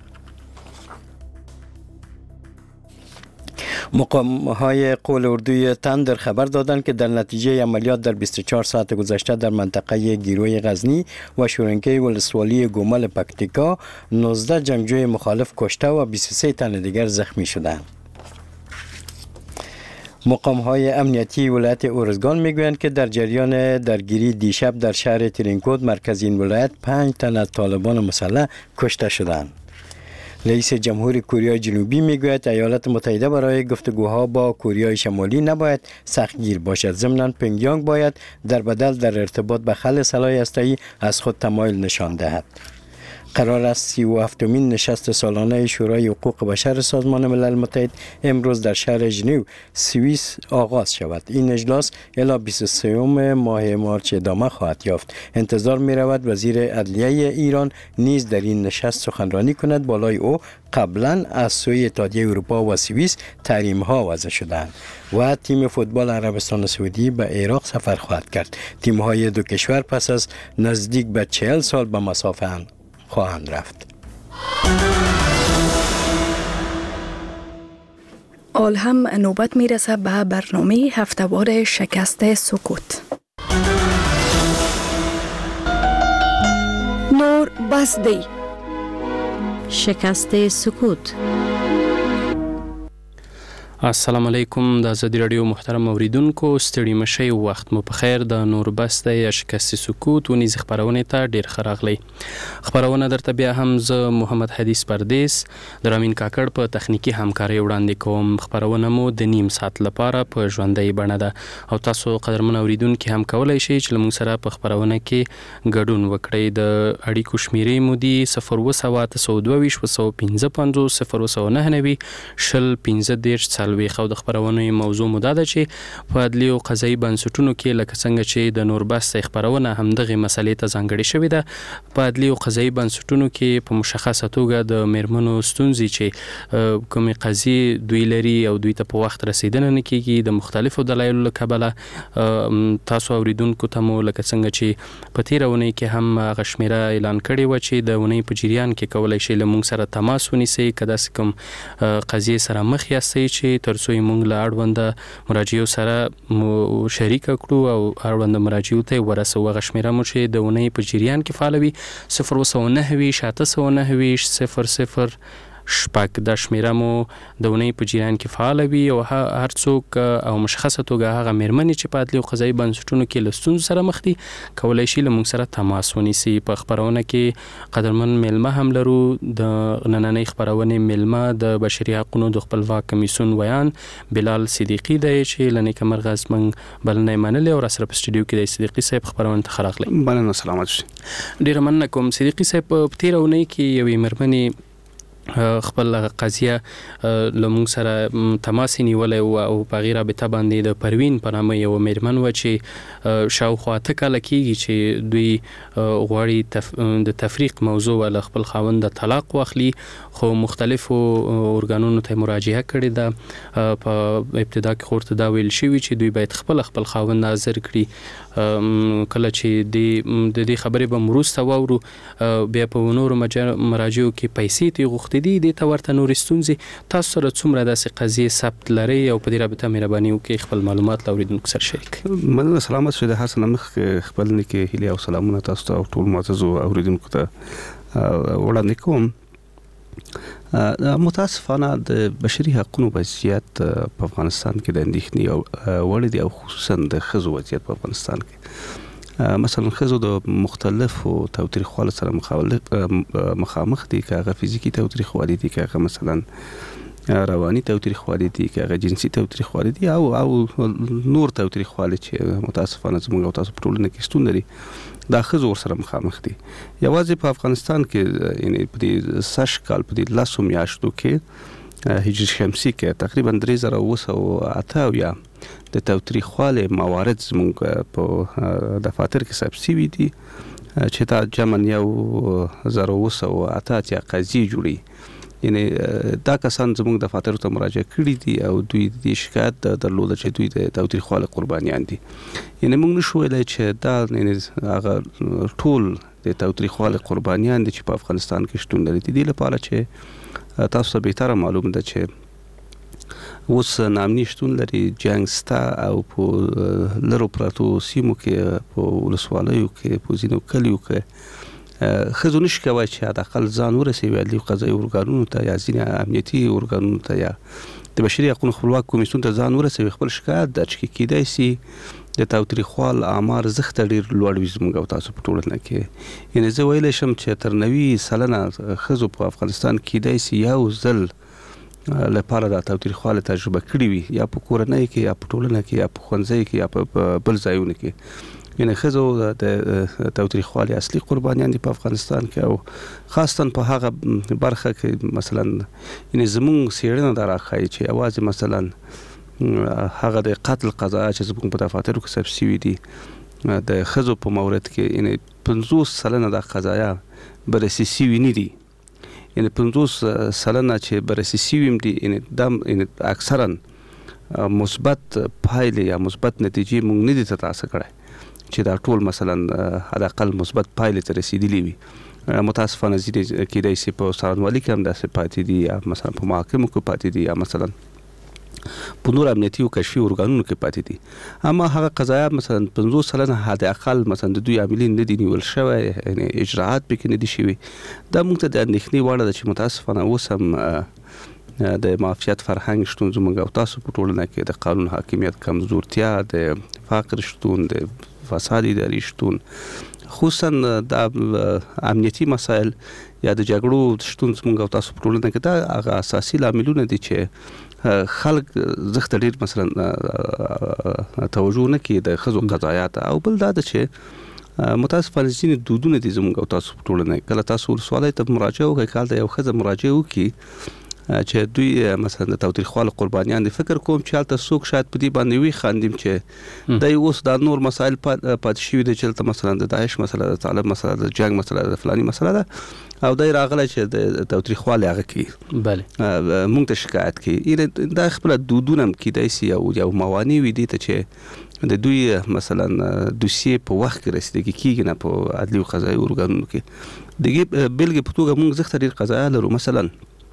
مقام‌های قول اردوی تندر خبر دادند که در نتیجه عملیات در 24 ساعت گذشته در منطقه گیروی غزنی و شورنکه ولسوالی گومل پکتیکا 19 جنگجوی مخالف کشته و 23 تن دیگر زخمی شدند. مقام‌های امنیتی ولایت اورزگان میگویند که در جریان درگیری دیشب در شهر ترینکود مرکز این ولایت 5 تن از طالبان مسلح کشته شدند. رئیس جمهور کره جنوبی میگوید ایالات متحده برای گفتگوها با کره شمالی نباید سختگیر باشد. ضمناً پینگیانگ باید در بدل در ارتباط به خلع سلاح هسته‌ای از خود تمایل نشان دهد. قرار است 37مین نشست سالانه شورای حقوق بشر سازمان ملل متحد امروز در شهر ژنو سوئیس آغاز شود. این اجلاس الی 23 ماه مارچ ادامه خواهد یافت. انتظار می رود وزیر عدلیه ایران نیز در این نشست سخنرانی کند. بالای او قبلا از سوی اتحادیه اروپا و سوئیس تحریم ها وضع شدند و تیم فوتبال عربستان سعودی به عراق سفر خواهد کرد. تیم های دو کشور پس از نزدیک به 40 سال به مسافه خواهند رفت. آل هم نوبت میرسه به برنامه هفتهوار شکست سکوت. نور بسدی شکست سکوت. السلام علیکم. د آزادي رادیو محترم اوریدونکو، ستړي مشئ، وخت مو په خیر. د نور بسته یا شکست سکوت ونیز خبرونه ته ډیر ښه راغلی. خبرونه درته بیا هم زه محمد حدیث پردیس د رامین کاکړ په تخنیکی همکاري وړاندې کوم. خبرونه مو د نیم ساعت لپاره په ژوندۍ بڼه ده او تاسو قدرمن اوریدونکو هم کولای شئ چې موږ سره په خبرونه کې ګډون وکړئ. د اړیکو شمیرې مو دي 02722 خو د خبرونه موضوع مو ده چې په عدلي او قضایي بنسټونو کې لکه څنګه چې د نوربست خبرونه هم دغه مسلې ته ځانګړې شوې ده. په عدلي او قضایي بنسټونو کې په مشخصه توګه د میرمنو ستونزې چې کومې قضیې دوی لري او دوی ته په وخت رسیدنه نه کیږي د مختلفو دلایلو له کبله تاسو اوریدونکو ته مو لکه څنګه چې په تیرونه کې هم غشمیره اعلان کړی و چې د ونې په جریان کې کولای شي له موږ سره تماس ونیسئ کدا کوم قضیې سره مخ یاستئ چې ترڅو موږ له اړونده مراجعو سره شریک کړو او اړونده مراجعو ته ورسو. غشمیره مو چې د ونې په جریان کې فعالوي 029 شپږ د شمیره مو د ونې په جریان کې فعال وي او هر څوک او مشخصه توګه هغه میرمنې چې په عدلي او قضایي بنسټونو کې له ستونزو سره مخ دي کولای شي له موږ سره تماس ونیسي. په خبرونه کې قدرمن میلمه هم لرو. د نننۍ خبرونه میلمه د بشري حقوقو د خپلواک کمیسیون ویان بلال صدیقی دی چې لنې کمرغاز من بلنې منلې او سره په استودیو کې د صدیقی صاحب خبرونه تخراغلی. بلنه سلامات شي. ډیر مننه کوم صدیقی صاحب. په تیرونه کې یوې میرمنې خپل قضیه لمون سره تماس نیولې او په غیر رابطه باندې د پروین په نامه یو میرمن و چې شاوخوا ته کله کېږي چې دوی غواړي د تفریق موضوع ول خپل خاوند د طلاق واخلي خو مختلفو ارګانونو ته مراجعه کړې ده. په ابتدا کې خورته دا ویل شوی چې دوی باید خپل خاوند ناظر کړي. کله چې د دې خبرې به مروسته وورو بیا په نورو مراجعو کې پیسې تی غوښتي مخ دي ته ورته نور ستونزې تاسو سره څومره داسې قضیې ثبت لري او په دې رابطه مهرباني وکړئ خپل معلومات اوریدونکو سره شریک کړئ. مننه. سلامت شه. د حسن مخ خپل نکي هلي او سلامونه تاسو ته او ټول معزز اوریدونکو ته وړاندې کوم. متاسفانه د بشري حقوقو وضعیت په افغانستان کې د اندېښنې او وړ دي او خصوصا د ښځو وضعیت په افغانستان کې مثلا ښځو د مختلفو تاوتریخوالو سره مخامخ دي، که هغه فزیکي تاوتریخوالي دي، که هغه مثلا رواني تاوتریخوالي دي، که هغه جنسي تاوتریخوالي دي او نور تاوتریخوالي چې متاسفانه زموږ او تاسو په ټولنه کې شتون لري، دا ښځو ورسره مخامخ دي. یوازې په افغانستان کې یعنی په دې سږ کال په دې 10 میاشتو کې هجري شمسي کې تقریبا 3908 د تاوتریخوالي موارد زموږ په دفاتر کې ثبت شوي دي چې تا جمع 1908 قضیې جوړي. یعنی دا کسان زموږ دفاتر ته مراجعه کړي دي او دوی د شکایت درلوده چې دوی د تاوتریخوالي قربانیان دي. یعنی موږ نشو ویلای چې دا هغه ټول د تاوتریخوالي قربانیان دي چې په افغانستان کې شتون لري. د دې لپاره چې تاسو ته به معلوم ده چې اوس نامني شتون لري، جنگ ستا او په لرو پراتو سیمو کې په ولسوالیو کې په ځینو کلیو کې ښځو نشي کولی چې حداقل ځان ورسوي عدلي قضایي ارګانونو ته یا ځینې امنیتي ارګانونو ته یا د بشري حقوقو خپلواک کمیسیون ته ځان ورسوي، خپل شکایت درج کړي. کیدای شي د تاوتریخوال آمار زښته ډېر لوړ وي زموږ او تاسو په ټولنه کې. یعنې زه ویلی شم چې تر 90% ښځو په افغانستان کیدای شي یو ځل لپاره د تاوتریخوالي تجربه کړې وي، یا په کورنۍ کې یا په ټولنه کې یا په ښوونځي کې یا په بل ځایونو کې. یعنې ښځو د تاوتریخوالي اصلي قربانیان دي په افغانستان کې او خاصتا په هغه برخه کې مثلا یعنې زموږ څېړنه دا راښایي چې یوازې مثلا هغه د قتل قضایا چې زموږ په دفاترو کې ثبت شوي دي د ښځو په مورد کې یعنې 50% دا قضایا بررسي شوي نه دي. یعنی 50% چې بررسي شوي دي یعنی دا اکثرا مثبت پایلې یا مثبت نتیجې موږ نه دي ترلاسه کړی چې دا ټول مثلا حداقل مثبت پایلې ته رسیدلي وي. متاسفانه ځینې کیدای شي په څارنوالي کې هم داسې پاتې دي یا مثلا په محاکمو کې پاتې دي یا مثلا په نور امنیتي او کشفي ارګانونو کې پاتې دي. اما هغه قضایا مثلا 50% حداقل مثلا د دوی عاملین نه دي نیول شوی، یعنی اجراءات پکې نه دي شوي. دا موږ ته د اندېښنې وړ ده چې متاسفانه اوس هم د معافیت فرهنګ شتون زموږ او تاسو په ټولنه کې د قانون حاکمیت کمزورتیا، د فقر شتون، د فساد اداري شتون، خصوصا د امنیتي مسایل یا د جګړو شتون زموږ او تاسو په ټولنه کې دا هغه اساسي لاملونه دي چې خلک زښته ډېر مثلا توجه نه کوي د ښځو قضایا ته. او بل دا ده چې متاسفانه ځینې دودونه دي زموږ او تاسو په ټولنه کې. کله تاسو ولسوالۍ ته مراجعه وکړئ، کله یو ښځه مراجعه وکړي چې دوی مثلا د تاوتریخوالي قربانیان دي، فکر کوم چې هلته څوک شاید په دې باندې وي خاندیم چې دی اوس دا نور مسایل پاتې شوي دي چې هلته مثلا د داعش مسله، د طالب مسله، د جنگ مسله، د فلاني مسله ده او دی راغلی چې د تاوتریخوالي هغه کوي، موږ ته شکایت کوي. دا خپله دودونه هم کیدای شي یو موانع وي دې ته چې د دوی مثلا دوسیې په وخت کې رسیدګي کیږي نه په عدلي او قضایي ارګانونو کې. د بېلګې په توګه موږ زښته ډېر قضایا لرو. مثلا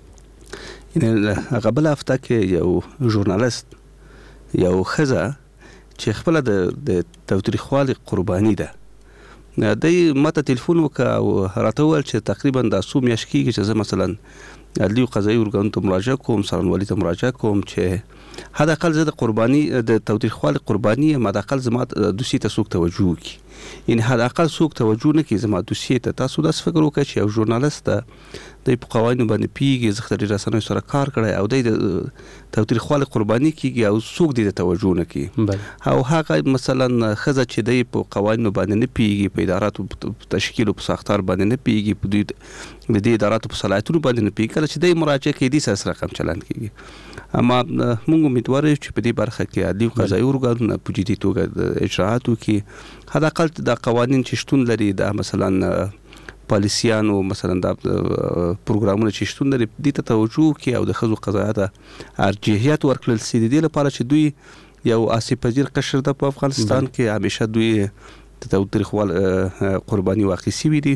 هغه بله هفته کې یو ژورنالست، یو ښځه چې خپله د تاوتریخوالي قرباني ده، دی ماته تلیفون وکړه او راته وویل چې تقریبا دا څو میاشتې کېږي چې زه مثلا عدلي او قضایي ارګانونو ته مراجعه کوم، څارنوالي ته مراجعه کوم چې حداقل زه د قرباني د تاوتریخوالي قرباني یم، حداقل زما دوسیې ته څوک توجه وکړي. یعنې حداقل څوک توجه نه کوي زما دوسیې ته. تاسو داسې فکر وکړئ چې یو ژورنالست ده، دی په قوانینو باندې پوهېږي، زښته ډېر رسنیو سره کار کړی او دی د تاوتریخوالي قرباني کېږي او څوک دی د توجه نه کوي. او هغه مثلا ښځه چې دی په قوانینو باندې نه پوهېږي، په اداراتو په تشکیل او په ساختار باندې نه پوهېږي، په دوی د دې اداراتو په صلاحیتونو باندې نه پوهېږي، کله چې دی مراجعه کوي دې سره رقم چلند کېږي. اما موږ امیدوار یو چې په دې برخه کې عدلي او قضایي ارګانونه په جدي توګه اجراءات وکړي. حداقل د قوانین چې شتون لري، دا مثلا پالیسیانو مثلا دا پروګرامونه چې شتون لري دې ته توجه وکړي او د ښځو قضایا ته ارجحیت ورکړل شي، د دې لپاره چې دوی یو آسیب پذیر قشر ده په افغانستان کې. همیشه دوی د تاوتریخوالي قرباني واقع شوي دي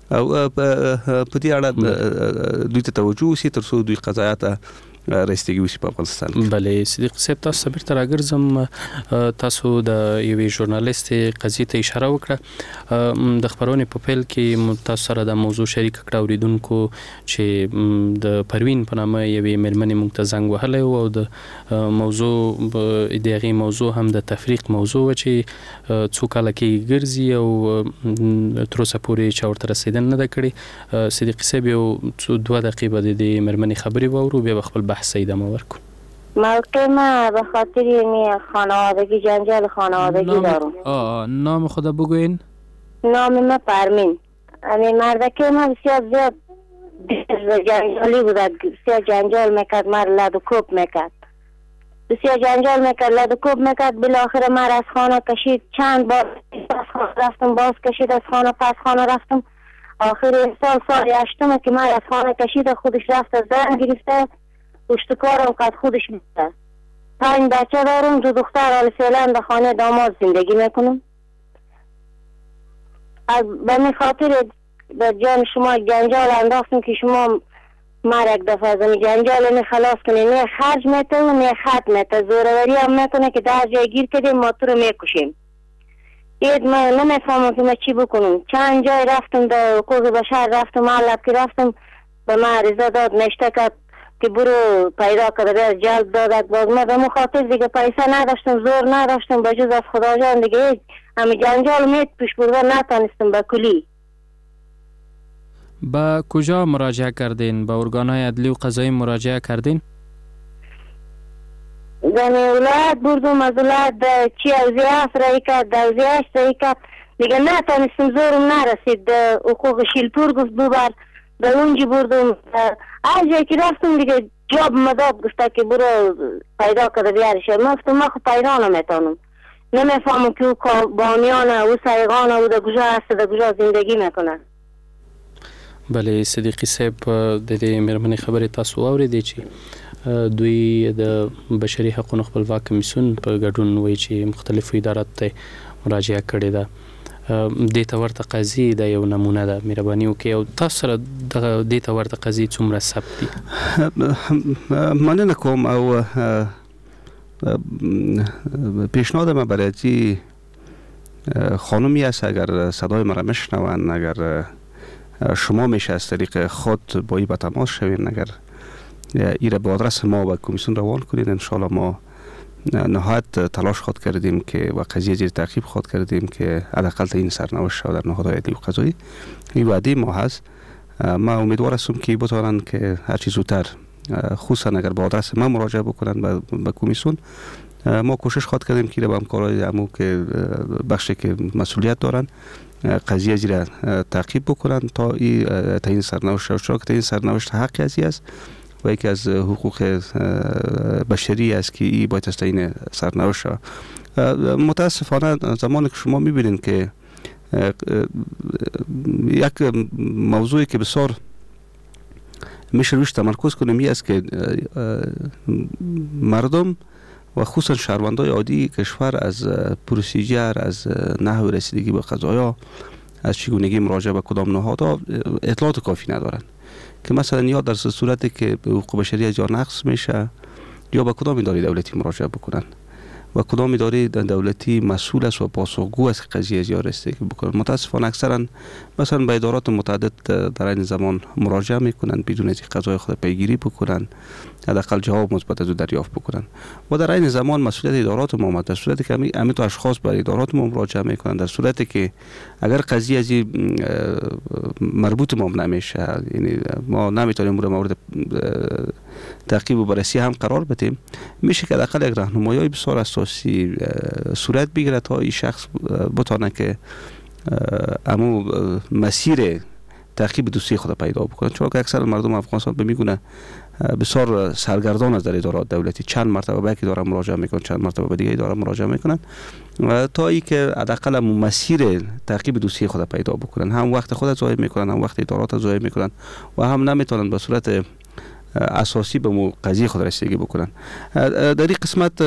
او په دې اړه دوی ته توجه وشي تر څو دوی قضایات رئیسګي وشي په افغانستان. بله صدیق صاحب تاسو بیرته راګرځم. تاسو د یوې ژورنالیست قضیې ته اشاره وکړه. د خبرونې په پیل کې تاسو سره د موضوع شریک کړه اوریدونکو چې د پروین په نامه یوې مېرمنې موږ ته زنګ وهلی او د موضوع دغه موضوع هم د تفریق موضوع و چې څو کاله کې ګرځي او تر اوسه پورې چا ورته رسیدنه نه ده کړې. صدیق صاحب یو 2 دقیقې به د مېرمنې خبرې واورو بیا به خپل بحث ادامه ورکو. موقع ما به خاطر یعنی خانوادگی جنجال خانوادگی دارم. نام خدا بگوین. نام ما پرمین. امی مردکه ما بسیار زیاد جنجالی بود، بسیار جنجال میکرد، ما لد و کوب میکرد، بسیار جنجال میکرد، لد و کوب میکرد. بالاخره ما از خانه کشید، چند بار از خانه رفتم، باز کشید از خانه، پس خانه رفتم. آخر سال 8 که ما از خانه کشید خودش رفت زن گرفته، پشتکارم که خودش بیسته. 5 بچه دارم، 2 دختر، حال فعلا در خانه داماد زندگی میکنم. به می خاطر به جان شما جنجال انداختم که شما مرا یک دفعه از این جنجال می خلاص کنی. نه خرج میته و نه خط میته، زوروری هم میکنه که در جای گیر کردیم ما تو رو میکشیم. اید من نمیفهمم که من چی بکنم. چند جای رفتم، در حقوق بشر رفتم، معلب که رفتم به من عریضه داد، نشته کرد که برو پیدا کرده بیار جلب دادک. باز من به مخاطر دیگه پیسه نداشتم، زور نداشتم، بجز از خدا جان دیگه همه جنجال میت پیش بردن نتانستم به کلی. با کجا مراجعه کردین؟ با ارگانهای عدلی و قضایی مراجعه کردین؟ در ولایت بردم، از ولایت چی اوزیه هست رایی کرد، اوزیه هست رایی کرد، دیگه نتانستم، زورم نرسید. حقوق شیلپور گفت ببر، در اونجی بردم. هر جایی که رفتم دیگه جاب مداد گفته که برو پیدا کرده بیارش. من گفتم من خود پیدا نمیتونم، نمیفهمم که او بانیانه، او سایقانه، او در کجا هست، در کجا زندگی میکنه. بله صدیقی صاحب د دې مېرمنې خبرې تاسو واورېدې چې دوی د بشري حقوقو خپلواک کمیسیون په ګډون وایي چې مختلفو اداراتو ته مراجعه کړې ده. دې ته ورته قضیې د یو نمونه ده، مهرباني وکړئ او تاسو سره دې ته ورته قضیې څومره ثبت دي؟ مننه کوم او پیشنهاد من برای چی خانمی است اگر صدای مرا میشنون، اگر شما میشه از طریق خود با ای به تماس شوین، اگر ایره به آدرس ما و کمیسیون روان کنید، انشالله ما نهایت تلاش خود کردیم که و قضیه زیر تعقیب خود کردیم که حداقل این سرنوشت شود در نهادهای عدلی و قضایی. این وعده ما هست. ما امیدوار هستم که بتوانند که هر چیز زودتر، خصوصا اگر با آدرس ما مراجعه بکنن به کمیسیون، ما کوشش خود کردیم که به همکارای عمو که بخشی که مسئولیت دارن قضیه زیر تعقیب بکنن تا این سرنوشت شد، که این سرنوشت حقی است و یکی از حقوق بشری است که این باید است این سرنوشت شد. متاسفانه زمانی که شما میبینید که یک موضوعی که بسیار میشه روش تمرکز کنیم این است که مردم و خصوصا شهروندای عادی کشور از پروسیجر، از نحو رسیدگی به قضایا، از چگونگی مراجعه به کدام نهادها اطلاعات کافی ندارن، که مثلا یا در صورتی که به حقوق بشری از یا نقض میشه یا به کدام اداره دولتی مراجعه بکنن و کدام اداره دولتی مسئول است و پاسخگو است قضیه از یا رسیدگی بکنن. متاسفانه اکثرا مثلا به ادارات متعدد در این زمان مراجعه میکنن بدون از قضای خود پیگیری بکنن، حداقل جواب مثبت از دریافت بکنن و در این زمان مسئولیت ادارات ما، در صورتی که همین تو اشخاص برای ادارات ما مراجعه میکنن، در صورتی که اگر قضیه از مربوط ما نمیشه، یعنی ما نمیتونیم مورد تعقیب و بررسی هم قرار بدیم، میشه که حداقل یک راهنمایی بسیار اساسی صورت بگیره تا این شخص بتونه که امو مسیر تعقیب دوستی خود پیدا بکنه. چون که اکثر مردم افغانستان به میگونه بسیار سرگردان از در ادارات دولتی، چند مرتبه به یک اداره مراجعه میکنن، چند مرتبه به دیگه اداره مراجعه میکنن تا ای که حداقل مسیر تعقیب دوستی خود پیدا بکنن. هم وقت خود ضایع میکنن، هم وقت ادارات ضایع میکنن و هم نمیتونن به صورت اساسی به قضیه خود رسیدگی بکنن. در این قسمت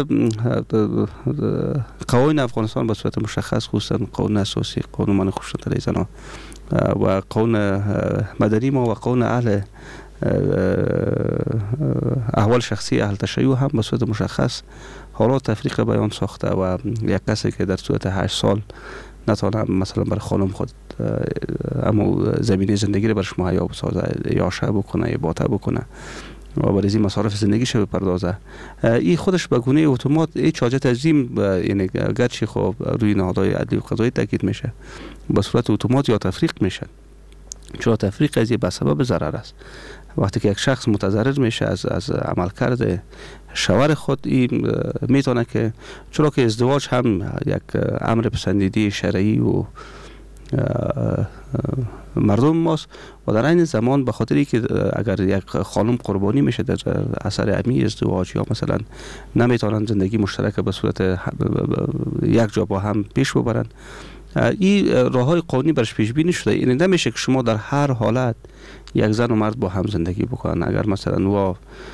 قوانین افغانستان به صورت مشخص، خصوصا قانون اساسی، قانون من خشونت علیه زنان و قانون مدنی ما و قانون احوال شخصی اهل تشیع هم به صورت مشخص حالات تفریق بیان ساخته و یک کسی که در صورت 8 سال نتونه مثلا برای خانم خود اما زمینه زندگی رو برش مهیا بسازه، یا شه بکنه یا باطه بکنه و برای این مصارف زندگیش بپردازه، این خودش به گونه اتومات هیچ حاجت عظیم، یعنی گرچه خب روی نهادهای عدلی و قضایی تاکید میشه، به صورت اتومات یا تفریق میشن. چرا تفریق از به سبب ضرر است. وقتی که یک شخص متضرر میشه از عملکرد شوهر خود، این میتونه که چرا که ازدواج هم یک امر پسندیده شرعی و مردم ماست و در این زمان به خاطری که اگر یک خانم قربانی میشه در اثر امی ازدواج یا مثلا نمیتونن زندگی مشترک به صورت یک جا با هم پیش ببرن، این راههای قانونی برش پیش بینی شده. این نمیشه که شما در هر حالت یک زن و مرد با هم زندگی بکنن. اگر مثلا و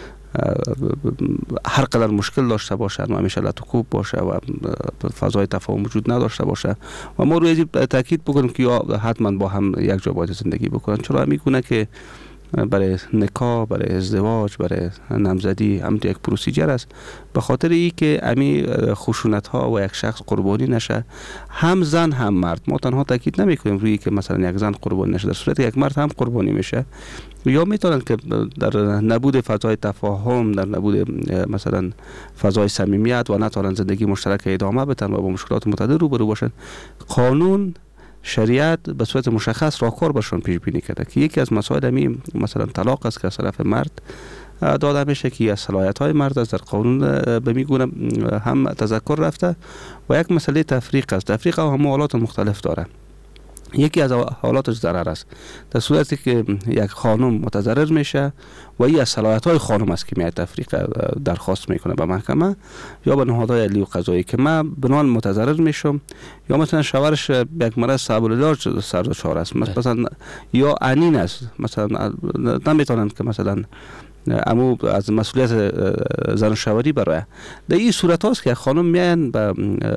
هر قدر مشکل داشته باشن و همیشه لطوکوب باشه و فضای تفاهم وجود نداشته باشه و ما روی این تاکید بکنیم که یا حتما با هم یک جا باید زندگی بکنن، چرا میکنه که برای نکاح، برای ازدواج، برای نامزدی هم یک پروسیجر است، به خاطر ای که امی خشونت ها و یک شخص قربانی نشه، هم زن هم مرد. ما تنها تاکید نمیکنیم روی که مثلا یک زن قربانی نشه، در صورت یک مرد هم قربانی میشه یا میتونن که در نبود فضای تفاهم، در نبود مثلا فضای صمیمیت و نتونن زندگی مشترک ادامه بدن و با مشکلات متعدد روبرو باشن، قانون شریعت به صورت مشخص راهکار برشون پیش بینی کرده که یکی از مسائل همی مثلا طلاق است که از طرف مرد داده میشه که از صلاحیت های مرد است، در قانون به میگونه هم تذکر رفته و یک مسئله تفریق است. تفریق هم حالات مختلف داره. یکی از حالاتش ضرر است، در صورتی که یک خانم متضرر میشه و این از صلاحیت‌های خانم است که میاد تفریق درخواست میکنه به محکمه یا به نهادهای عدلی و قضایی که من بنان متضرر میشم، یا مثلا شوهرش یک مرض صعب العلاج سر دچار است، مثلا یا عنین است، مثلا نمیتونن که مثلا امو از مسئولیت زن و شوهری برای در این صورت هاست که خانم میان به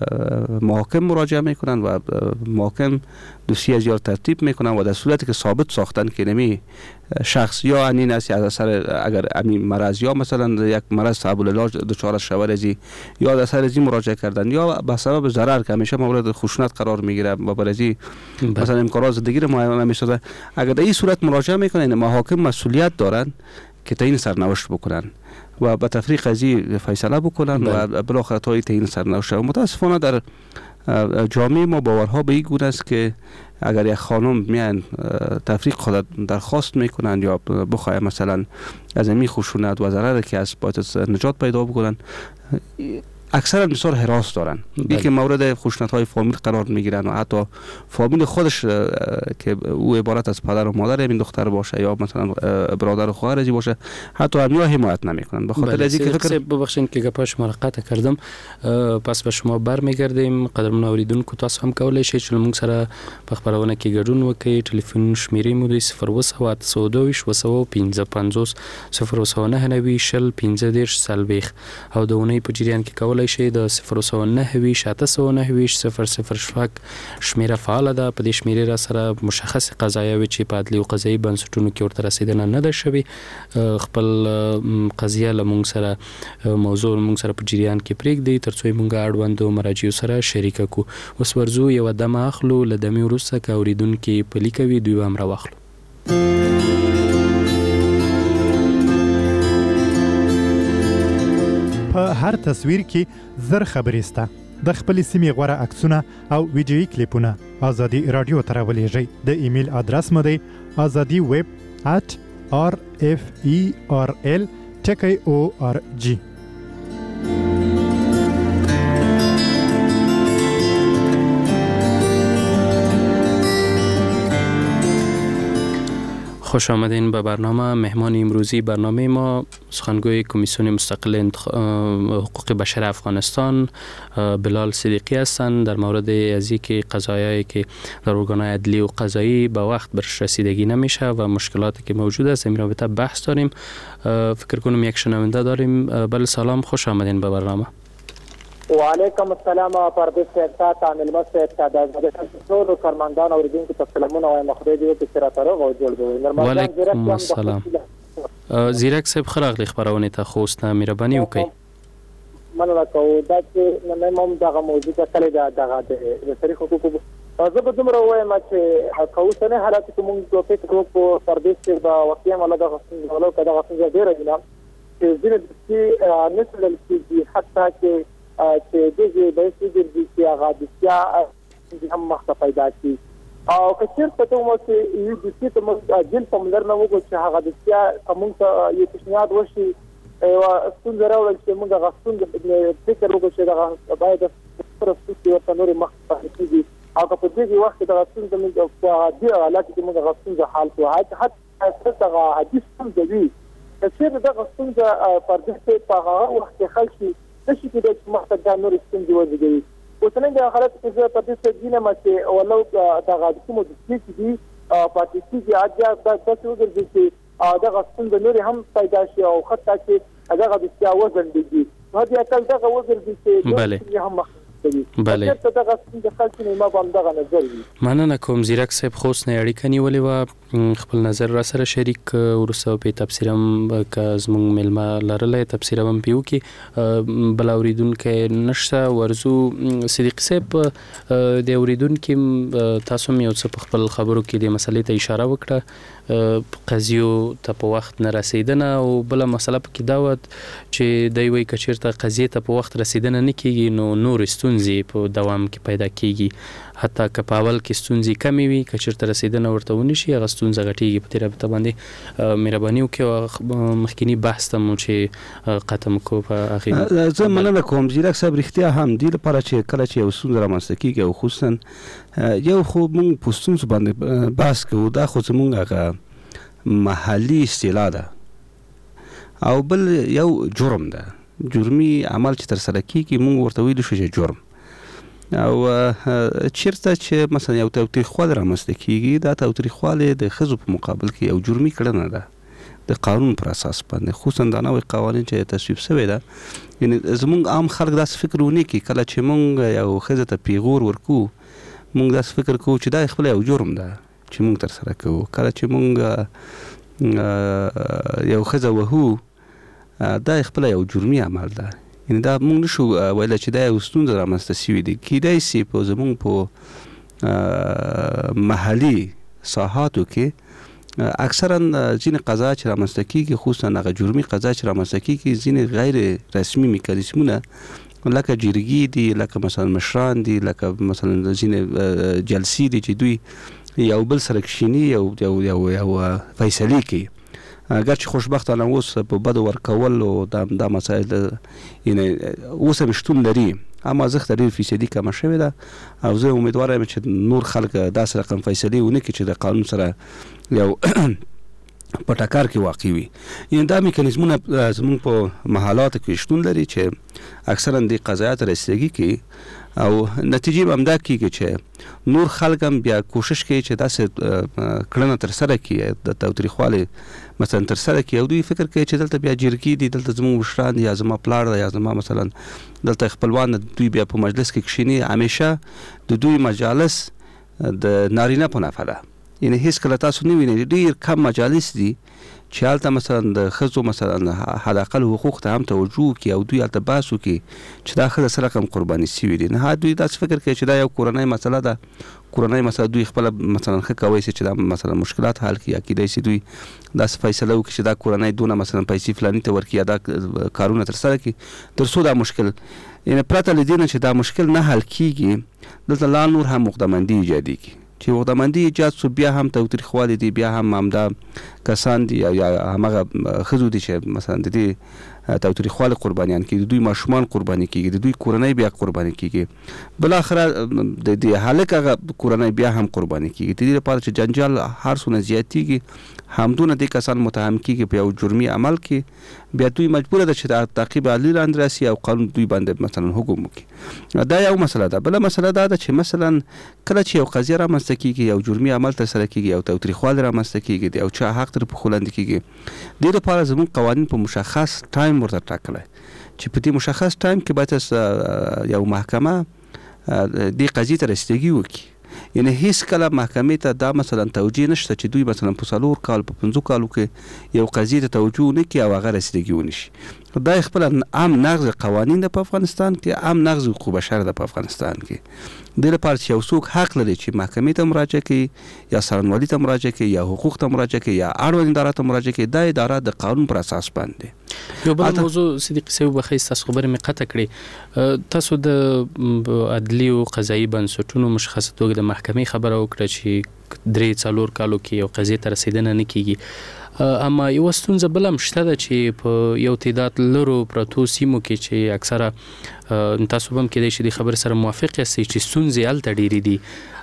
محاکم مراجعه میکنن و محاکم دوسیه از یار ترتیب میکنن و در صورتی که ثابت ساختن که نمی شخص یا عنین است از اثر اگر امی مرض یا مثلا یک مرض صعب العلاج دچار از شوهر ازی یا از اثر ازی مراجعه کردن یا به سبب ضرر که همیشه مورد خشونت قرار میگیره و برای مثلا امکانات زندگی رو معین نمیسازه، اگر در این صورت مراجعه میکنن محاکم مسئولیت دارن که تعیین سرنوشت بکنن و به تفریق قضیه فیصله بکنن و بالاخره تا تعیین سرنوشت. و متاسفانه در جامعه ما باورها به این گونه است که اگر یک خانم میان تفریق خود درخواست میکنن یا بخواه مثلا از این خشونت و ضرر که از باید نجات پیدا بکنن، اکثر مثال حراس دارن، که مورد خشونت های فامیل قرار میگیرن و حتی فامیل خودش که او عبارت از پدر و مادر این دختر باشه یا مثلا برادر و خواهر ازی باشه، حتی همیا حمایت نمیکنن. به خاطر از اینکه فکر ببخشید که گپاش مرقت کردم، پس به شما برمیگردیم. قدرمن اوریدونکو تاسو هم کولای شئ چې موږ سره په خبرونه کې ګډون وکړئ. ټلیفون شمیرې مو د 0 او د اونۍ په جریان کې کولای شئ د 0 شمیره فعال ده. په دې شمیرې را سره مشخص قضایاوي چې په عدلي او قضایي بنسټونو کې ورته رسیدنه نه ده شوې، خپل قضیه له موږ سره موضوع موږ سره په جریان کې پرېږدئ ترڅو موږ اړوندو مراجعو سره شریکه کړو. اوس ورځو یو دمه اخلو، له دمې وروسته که اورېدونکي پلي کوي دوی به هم راواخلو. په هر تصویر کې زر خبرې سته. د خپل سیمې غوره عکسونه او ویډیویي کلیپونه ازادي رادیو ته راولېږئ. د ایمیل ادرس مو دی azadi@rferl.org. خوش آمدین به برنامه. مهمان امروزی برنامه ما سخنگوی کمیسیون مستقل حقوق بشر افغانستان بلال صدیقی هستند. در مورد از اینکه قضایایی که در ارگان‌های عدلی و قضایی به وقت برش رسیدگی نمیشه و مشکلاتی که موجود است این رابطه بحث داریم. فکر کنم یک شنونده داریم. بله سلام، خوش آمدین به برنامه. وعلیکم السلام پردیس صاحب تا ملمه صاحب تا د ټولو کارمندان اوریدونکو ته سلامونه وایم. خدای دې وکړي چې راته روغ او جوړ وي. وعلیکم السلام. زیرک صاحب ښه راغلی خپرونې ته، خو اوس نه مهرباني وکړئ. مننه کوو. دا چې نن هم دغه موضوع ته کلی دغه د بشري حقوقو زه به دومره ووایم چې که اوسنی حالات کې موږ فکر وکړو په پردیس کې به واقعا مله دغه ستونزه ولو که دغه ستونزه ډېره وي نه چې ځینې دستي نه څېړل کېږي، حتی چې دغې باعث وګرځي چې هغه دستیا هم مخته پیدا کړي. او که چېرته ته ومو چې یو دستي ته موږ جل په ملر نه وګورو چې هغه دستیا که موږ ته یو پیشنهاد وشي یوه ستونزه راوړل چې موږ هغه ستونزه فکر وکړو چې دغه باید سره ستونزې ورته نورې مخته پاتې کېږي او که په دغې وخت کې دغه ستونزه موږ په دې حالاتو کې موږ هغه ستونزه حل کړو. حتی دغه عادي ستونزه وي که چېرته دغه ستونزه پردیس په هغه وخت کې حل شي څه شي کېدای چې مخته دا نورې ستونزې وزېږوي. اوسنۍ دغه حالت کې زه پردیس ته وینم چې ولو دغه کومو دستې چې دي پاتې کېږي عادي داسې وګرځي چې دغه ستونزه نورې هم پیدا شي او حتی چې دغه دستیا وځنډېږي. نو دې اکل دغه وګرځي چې نورې هم مخته بله مننه کوم. زیرک صاحب خو اوس نه اړیکه نیولې وه، خپل نظر را سره شریک وروسته په تفسیر هم که زموږ میلمه لرلی تفسیر هم پې وکړي. بل اورېدونکی نشته. ورځو صدیقي صاحب د اورېدونکي تاسو هم یو څه په خپل خبرو کې د مسلې ته اشاره وکړه، قضیو ته په وخت نه رسیدنه، او بله مسله پکې دا وه چې دی وایي که چېرته قضیې ته په وخت رسیدنه نه کېږي نو نورې ستونزې په دوام کې پیدا کېږي. حتی که په اول کې ستونزې کمې وي که چېرته رسیدنه ورته ونه شي هغه ستونزه غټېږي. په دې رابطه باندې مهرباني وکړئ. مخکیني بحث ته مو چې ختم کړو په هغې زه مننه کوم. زیرک صاحب رښتیا هم دې لپاره چې کله چې یو ستونزه رامنځته کېږي او خصوصا یو خو موږ په ستونزو باندې بحث کوو، دا خو زموږ هغه محلي اصطلاح ده، او بل یو جرم ده، جرمي عمل چې ترسره کېږي موږ ورته ویلی شو چې جرم. او چیرته چې مثلا یو تاوتریخوالی رامنځته کېږي، دا تاوتریخوالی د ښځو په مقابل کې یو جرمي کړنه ده د قانون پر اساس باندې، خصوصا دا نوې قوانین چې تصویب شوی ده. یعنې زموږ عام خلک داسې فکر ونه کړي کله چې موږ یو ښځه ته پیغور ورکو، موږ داسې فکر کوو چې دا خپله یو جرم ده چې موږ ترسره کوو. کله چې موږ یو ښځه وهو دا خپله یو جرمي عمل ده. یعنې دا موږ نشو ویلی چې دا یو ستونزه رامنځته شوي دي. کیدای شي په زموږ په محلي ساحاتو کې اکثرا ځینې قضا چې رامنځته کېږي، خصوصا هغه جرمي قضا چې رامنځته کېږي، ځینې غیر رسمي میکانیزمونه لکه جرګې دي، لکه مثلا مشران دي، لکه مثلا ځینې جلسې دي چې دوی یو بل سره کښیني یو فیصلې کوي. اگر چې خوشبختانه اوس په بدو ورکول او دا مسایل یعنې اوس هم شتون لري، اما ارزښت ډېر فیصدي کمه شوې ده. او زه امیدواره یم چې نور خلک داسې رقم فیصلې ونه کړي چې د قانون سره یو په ټکر کې واقع وي. یعنې دا میکانیزمونه زموږ په محلاتو کې شتون لري چې اکثرا دې قضایات رسیدګي کوي، او نتیجې به همدا کېږي چې نور خلک هم بیا کوشش کوي چې داسې کړنه ترسره کړي، د تاوتریخوالي مثلا ترسره کړي، او دوی فکر کوي چې دلته بیا جرګې دي، دلته زموږ مشران دي، یا زما پلار ده، یا زما مثلا دلته خپلوان دوی بیا په مجلس کې کښیني. همیشه د دوی مجالس د نارینه په نفع ده. یعنې هیڅ کله تاسو نه وینئ ډېر کم مجالس دي چې هلته مثلا د ښځو مثلا حداقل حقوق ته هم توجه وکړي او دوی هلته بحث وکړي چې دا ښځه څه رقم قرباني شوي دي. نه دوی داسې فکر کوي چې دا یو کورنۍ مسله ده، کورنۍ مسله دوی خپله مثلا ښه کوی شي چې دا مثلا مشکلات حل کړي، یا کیدای شي دوی داسې فیصله وکړي چې دا کورنۍ دونه مثلا پیسې فلاني ته ورکړي یا دا کارونه ترسره کړي تر څو دا مشکل یعنې پرته له دې نه چې دا مشکل نه حل کېږي، دلته لا نور هم عقدهمندي ایجادېږي. چې عقدهمندي ایجاد سو بیا هم تاوتریخوالی دي، بیا هم همدا کسان دي یا همغه ښځو دي چې مثلا د دې تاوتریخوالي قربانیان کېږي، د دوی ماشومان قرباني کېږي، د دوی کورنۍ بیا قرباني کېږي، بالاخره د دې هلک هغه کورنۍ بیا هم قرباني کېږي. د دې لپاره چې جنجال هر څونه زیاتېږي، همدونه دې کسان متهم کېږي په یو جرمي عمل کې، بیا دوی مجبوره ده چې د تعقیب عالی لاندې راسي او قانون دوی باندې مثلا حکم وکړي. دا یو مسله ده. بله مسله دا ده چې مثلا کله چې یو قضیه رامنځته کېږي، یو جرمي عمل ترسره کېږي، یو تاوتریخوالی رامنځته کېږي، د یو چا حق تر پښو لاندې کېږي، دې لپاره زموږ قوانین په مشخص ټایم ورته ټاکلی چې په دې مشخص ټایم کې باید یو محکمه دې قضیې ته رسیدګي وکړي. یعنی هیڅ کله محکمې ته دا مثلا توجیه نشته چې دوی مثلا په 4 کال په 5 کالو کې یو قضیې ته توجه نه کوي او هغه رسیدګي ونشي. دا خپل عام نقض قوانین د افغانستان کې، عام نقض حقوق بشر د افغانستان کې د لپاره چې یو څوک حق لري چې محکمې ته مراجعه کوي یا څارنوالۍ ته مراجعه کوي یا حقوق ته مراجعه کوي یا اړوند اداره ته مراجعه کوي، دا اداره د قانون پر اساس باندې. یو بل موضوع صدیق صاحب بخیر تاسو خبرې مې قطع کړې، تاسو د عدلي او قضایي بنسټونو مشخصه توګه د محکمې خبره وکړه چې 3-4 کالو کې یو قضیې ته رسیدنه نه کیږي. اما یو ستونزه بل هم شته ده چې په یو تعداد لرو پرتو سیمو کې چې اکثره تاسو هم کېدای شي د خبر سره موافق یاستئ چې ستونزې هلته ډېرې دي.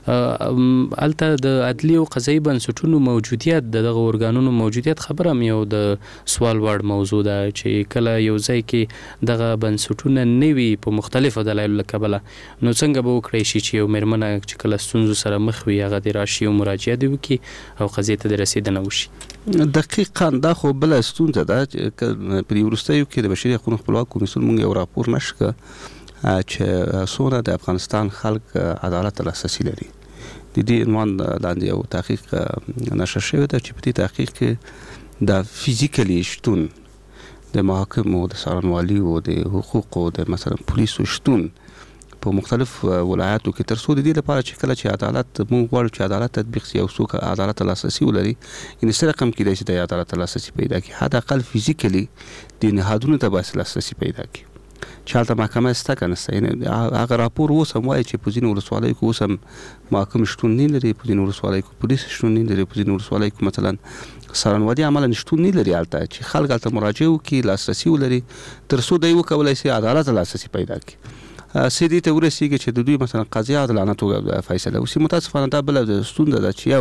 هلته د عدلي او قضایي بنسټونو موجودیت، دغه ارګانونو موجودیت خبره هم یو د سوال وړ موضوع ده چې کله یو ځای کې دغه بنسټونه نه وي په مختلفو دلایلو له کبله، نو څنګه به وکړی شي چې یو مېرمنه چې کله ستونزو سره مخ وي هغه دې راشي او مراجعه دې وکړي او قضیې ته د رسیدنه وشي؟ دقیقاً دا خو بله ستونزه ده چې په وروستیو کې د بشري حقوقو خپلواک کمیسیون موږ یو راپور نشر کړ چې څومره د افغانستان خلک عدالت ته لاسرسي لري. د دې عنوان لاندې یو تحقیق نشر شوی ده چې په دې تحقیق کې د فزیکلی شتون د محاکمو، د څارنوالۍ او د حقوقو، د مثلا پولیسو شتون په مختلف ولایاتو کې تر څو د دې لپاره چې کله چې عدالت موږ غواړو چې عدالت تطبیق شي او څوک عدالت ته لاسرسي ولري، یعنې څه رقم کېدای شي د عدالت ته لاسرسي پیدا کړي، حد اقل فزیکلی د نهادونو ته باید لاسرسي پیدا کړي چې هلته محکمه شته که نشته. یعنې هغه راپور اوس هم وایي چې په ځینو ولسوالیو کې اوس هم محاکم شتون نه لري، په ځینو ولسوالیو کې پولیس شتون نه لري، په ځینو ولسوالیو کې مثلا څارنوالي عملا شتون نه لري هلته چې خلک هلته مراجعه وکړي، لاسرسي ولري تر څو دوی وکولی شي عدالت ته لاسرسي پیدا کړي. سیدی ته ورسیږي چې د دوی مثلا قضیه عادلانه توګه فیصله وشي. متاسفانه دا بله ستونزه ده چې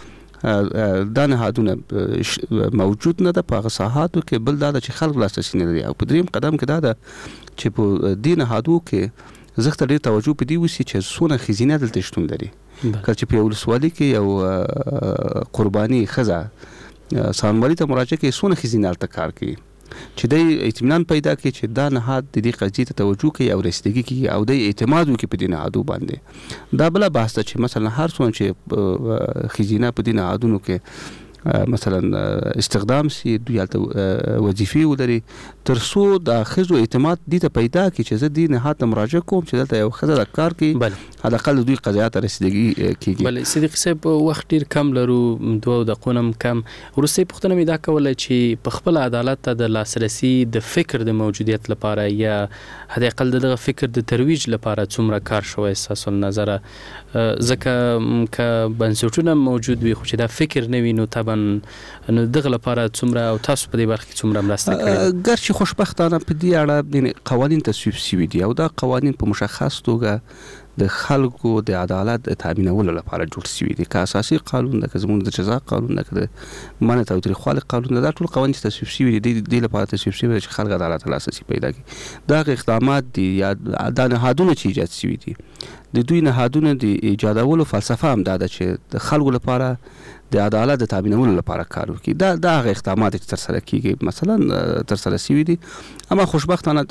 یو دا نهادونه موجود نه ده په هغه ساحاتو کې، بل دا ده چې خلک لاسرسي نه لري. او په دریم قدم کې دا ده چې په دې نهادو کې زښته ډېر توجه په دې وشي چې څونه ښځینه دلته شتون لري. کله چې په یو ولسوالي کې یو قرباني ښځه څارنوالۍ ته مراجعه کوي، څونه ښځینه هلته کار کوي چې دی اطمینان پیدا کړي چې دا نهاد د دې قضیې ته توجه کوي او رسیدګي کوي او دی اعتماد وکړي په دې نهادو باندې. دا بله بحث ده چې مثلا هر څومره چې ښځینه په دې نهادونو کې مثلا استخدام سي، دوی هلته وظیفې ولري، تر څو د ښځو اعتماد دې ته پیدا کړي چې زه دې نهاد ته مراجعه کوم چې دلته یو ښځه د کار کوي، حد اقل دوی قضایات ته رسیدګي کېږي. بله صدیق صاحب وخت ډېر کم لرو، 2 دقیقې هم کم. وروستۍ پوښتنه مې دا کوله چې په خپل عدالت ته د لاسرسي د فکر د موجودیت لپاره یا حد اقل دغه فکر د ترویج لپاره څومره کار شوی ستاسو له نظره؟ ځکه که بنسټونه موجود وي خو چې دا فکر نه وي نو طبعا نو دغه لپاره څومره او تاسو په دې برخه کې څومره مرسته کړې؟ ګرچې خوشبختانه په دې اړه قوانین تصویب شوي دي او دا قوانین په مشخص توګه د خلکو د عدالت د تامینولو لپاره جوړ شوي دي، که اساسي قانون ده، که زموږ د جزا قانون ده، که د منع تاوتریخوالي قانون ده، دا ټول قوانین چې تصویب شوي دي دې لپاره تصویب شوي چې خلک عدالت ته لاسرسي پیدا کړي. دا اقدامات دي یا دا نهادونه چې ایجاد شوي دي، د دوی نهادونه د ایجادولو فلسفه هم دا ده چې د خلکو لپاره د عدالت د تامینولو لپاره کار وکړي. دا هغه اقدامات چې ترسره کیږي مثلا ترسره شوي دي. اما خوشبختانه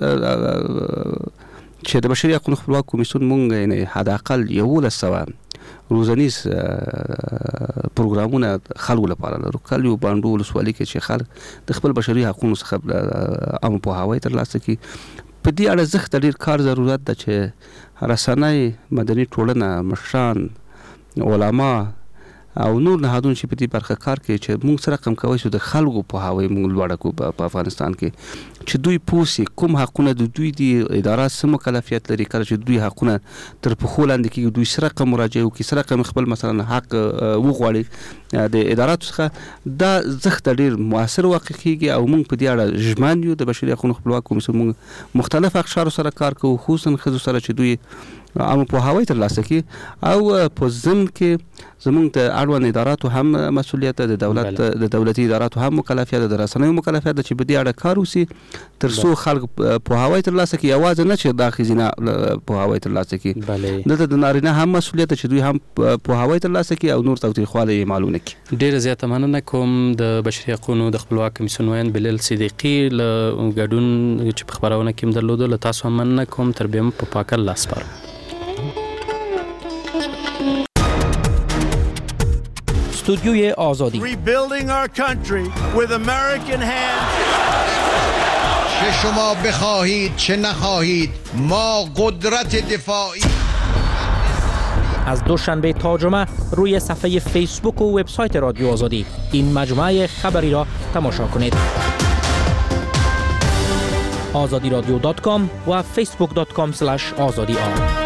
چې د بشري حقوقو خپلواک کمیسیون مونږ یعنې حد اقل 1100 روزنیز پروګرامونه خلکو لپاره لرو. کله یو باندو ولسوالي کې چې خلک د خپل بشري حقوقو څخه عامه پوهاوی ترلاسه کړي. په دې اړه زښته ډېر کار ضرورت ده چې رسنۍ، مدني ټولنه، مشران، علما او نور نهادونه چې په دې برخه کار کوي چې موږ سره رقم کوي چې د خلکو پوهاوی موږ لوړه کړو په افغانستان کې، چې دوی پوه شي کوم حقونه د دوی دي، اداره څه مکلفیت لري، کله چې دوی حقونه تر پښو لاندې کېږي دوی څه رقم مراجعه وکړي، څه رقم خپل مثلا حق وغواړي د اداراتو څخه. دا زښته ډېر مؤثر واقع کېږي او موږ په دې اړه ژمن یو. د بشري حقوقو خپلواک کمیسیون موږ مختلف اقشارو سره کار کوو، خصوصا ښځو سره چې دوی عامه پوهاوی ترلاسه کړي او په ضمن کې زمونږ د اړوند اداراتو هم مسولیت ده، د دولتي اداراتو هم مکلفیت ده، د رسنیو مکلفیت ده چې په دې اړه کار وشي تر څو خلک پوهاوی ترلاسه کړي. یوازې نه چې د ښځینه پوهاوی ترلاسه کړي، دلته د نارینه هم مسولیت ده چې دوی هم پوهاوی ترلاسه کړي او نور تاوتریخوالی یې معلومه کړي. ډیره زیاته مننه کوم د بشري حقوقو د خپلواک کمیسیون ویاند بلال صدیقي له ګډون چې په خبرونه کې درلوده. له تاسو هم مننه کوم. تر بیا په پاک الله سپارم. استودیوی آزادی. Rebuilding our country with American hands. چه شما بخواهید چه نخواهید ما قدرت دفاعی. از دوشنبه تا جمعه روی صفحه فیسبوک و وبسایت رادیو آزادی این مجموعه خبری را تماشا کنید. azadiradyo.com و facebook.com/azadi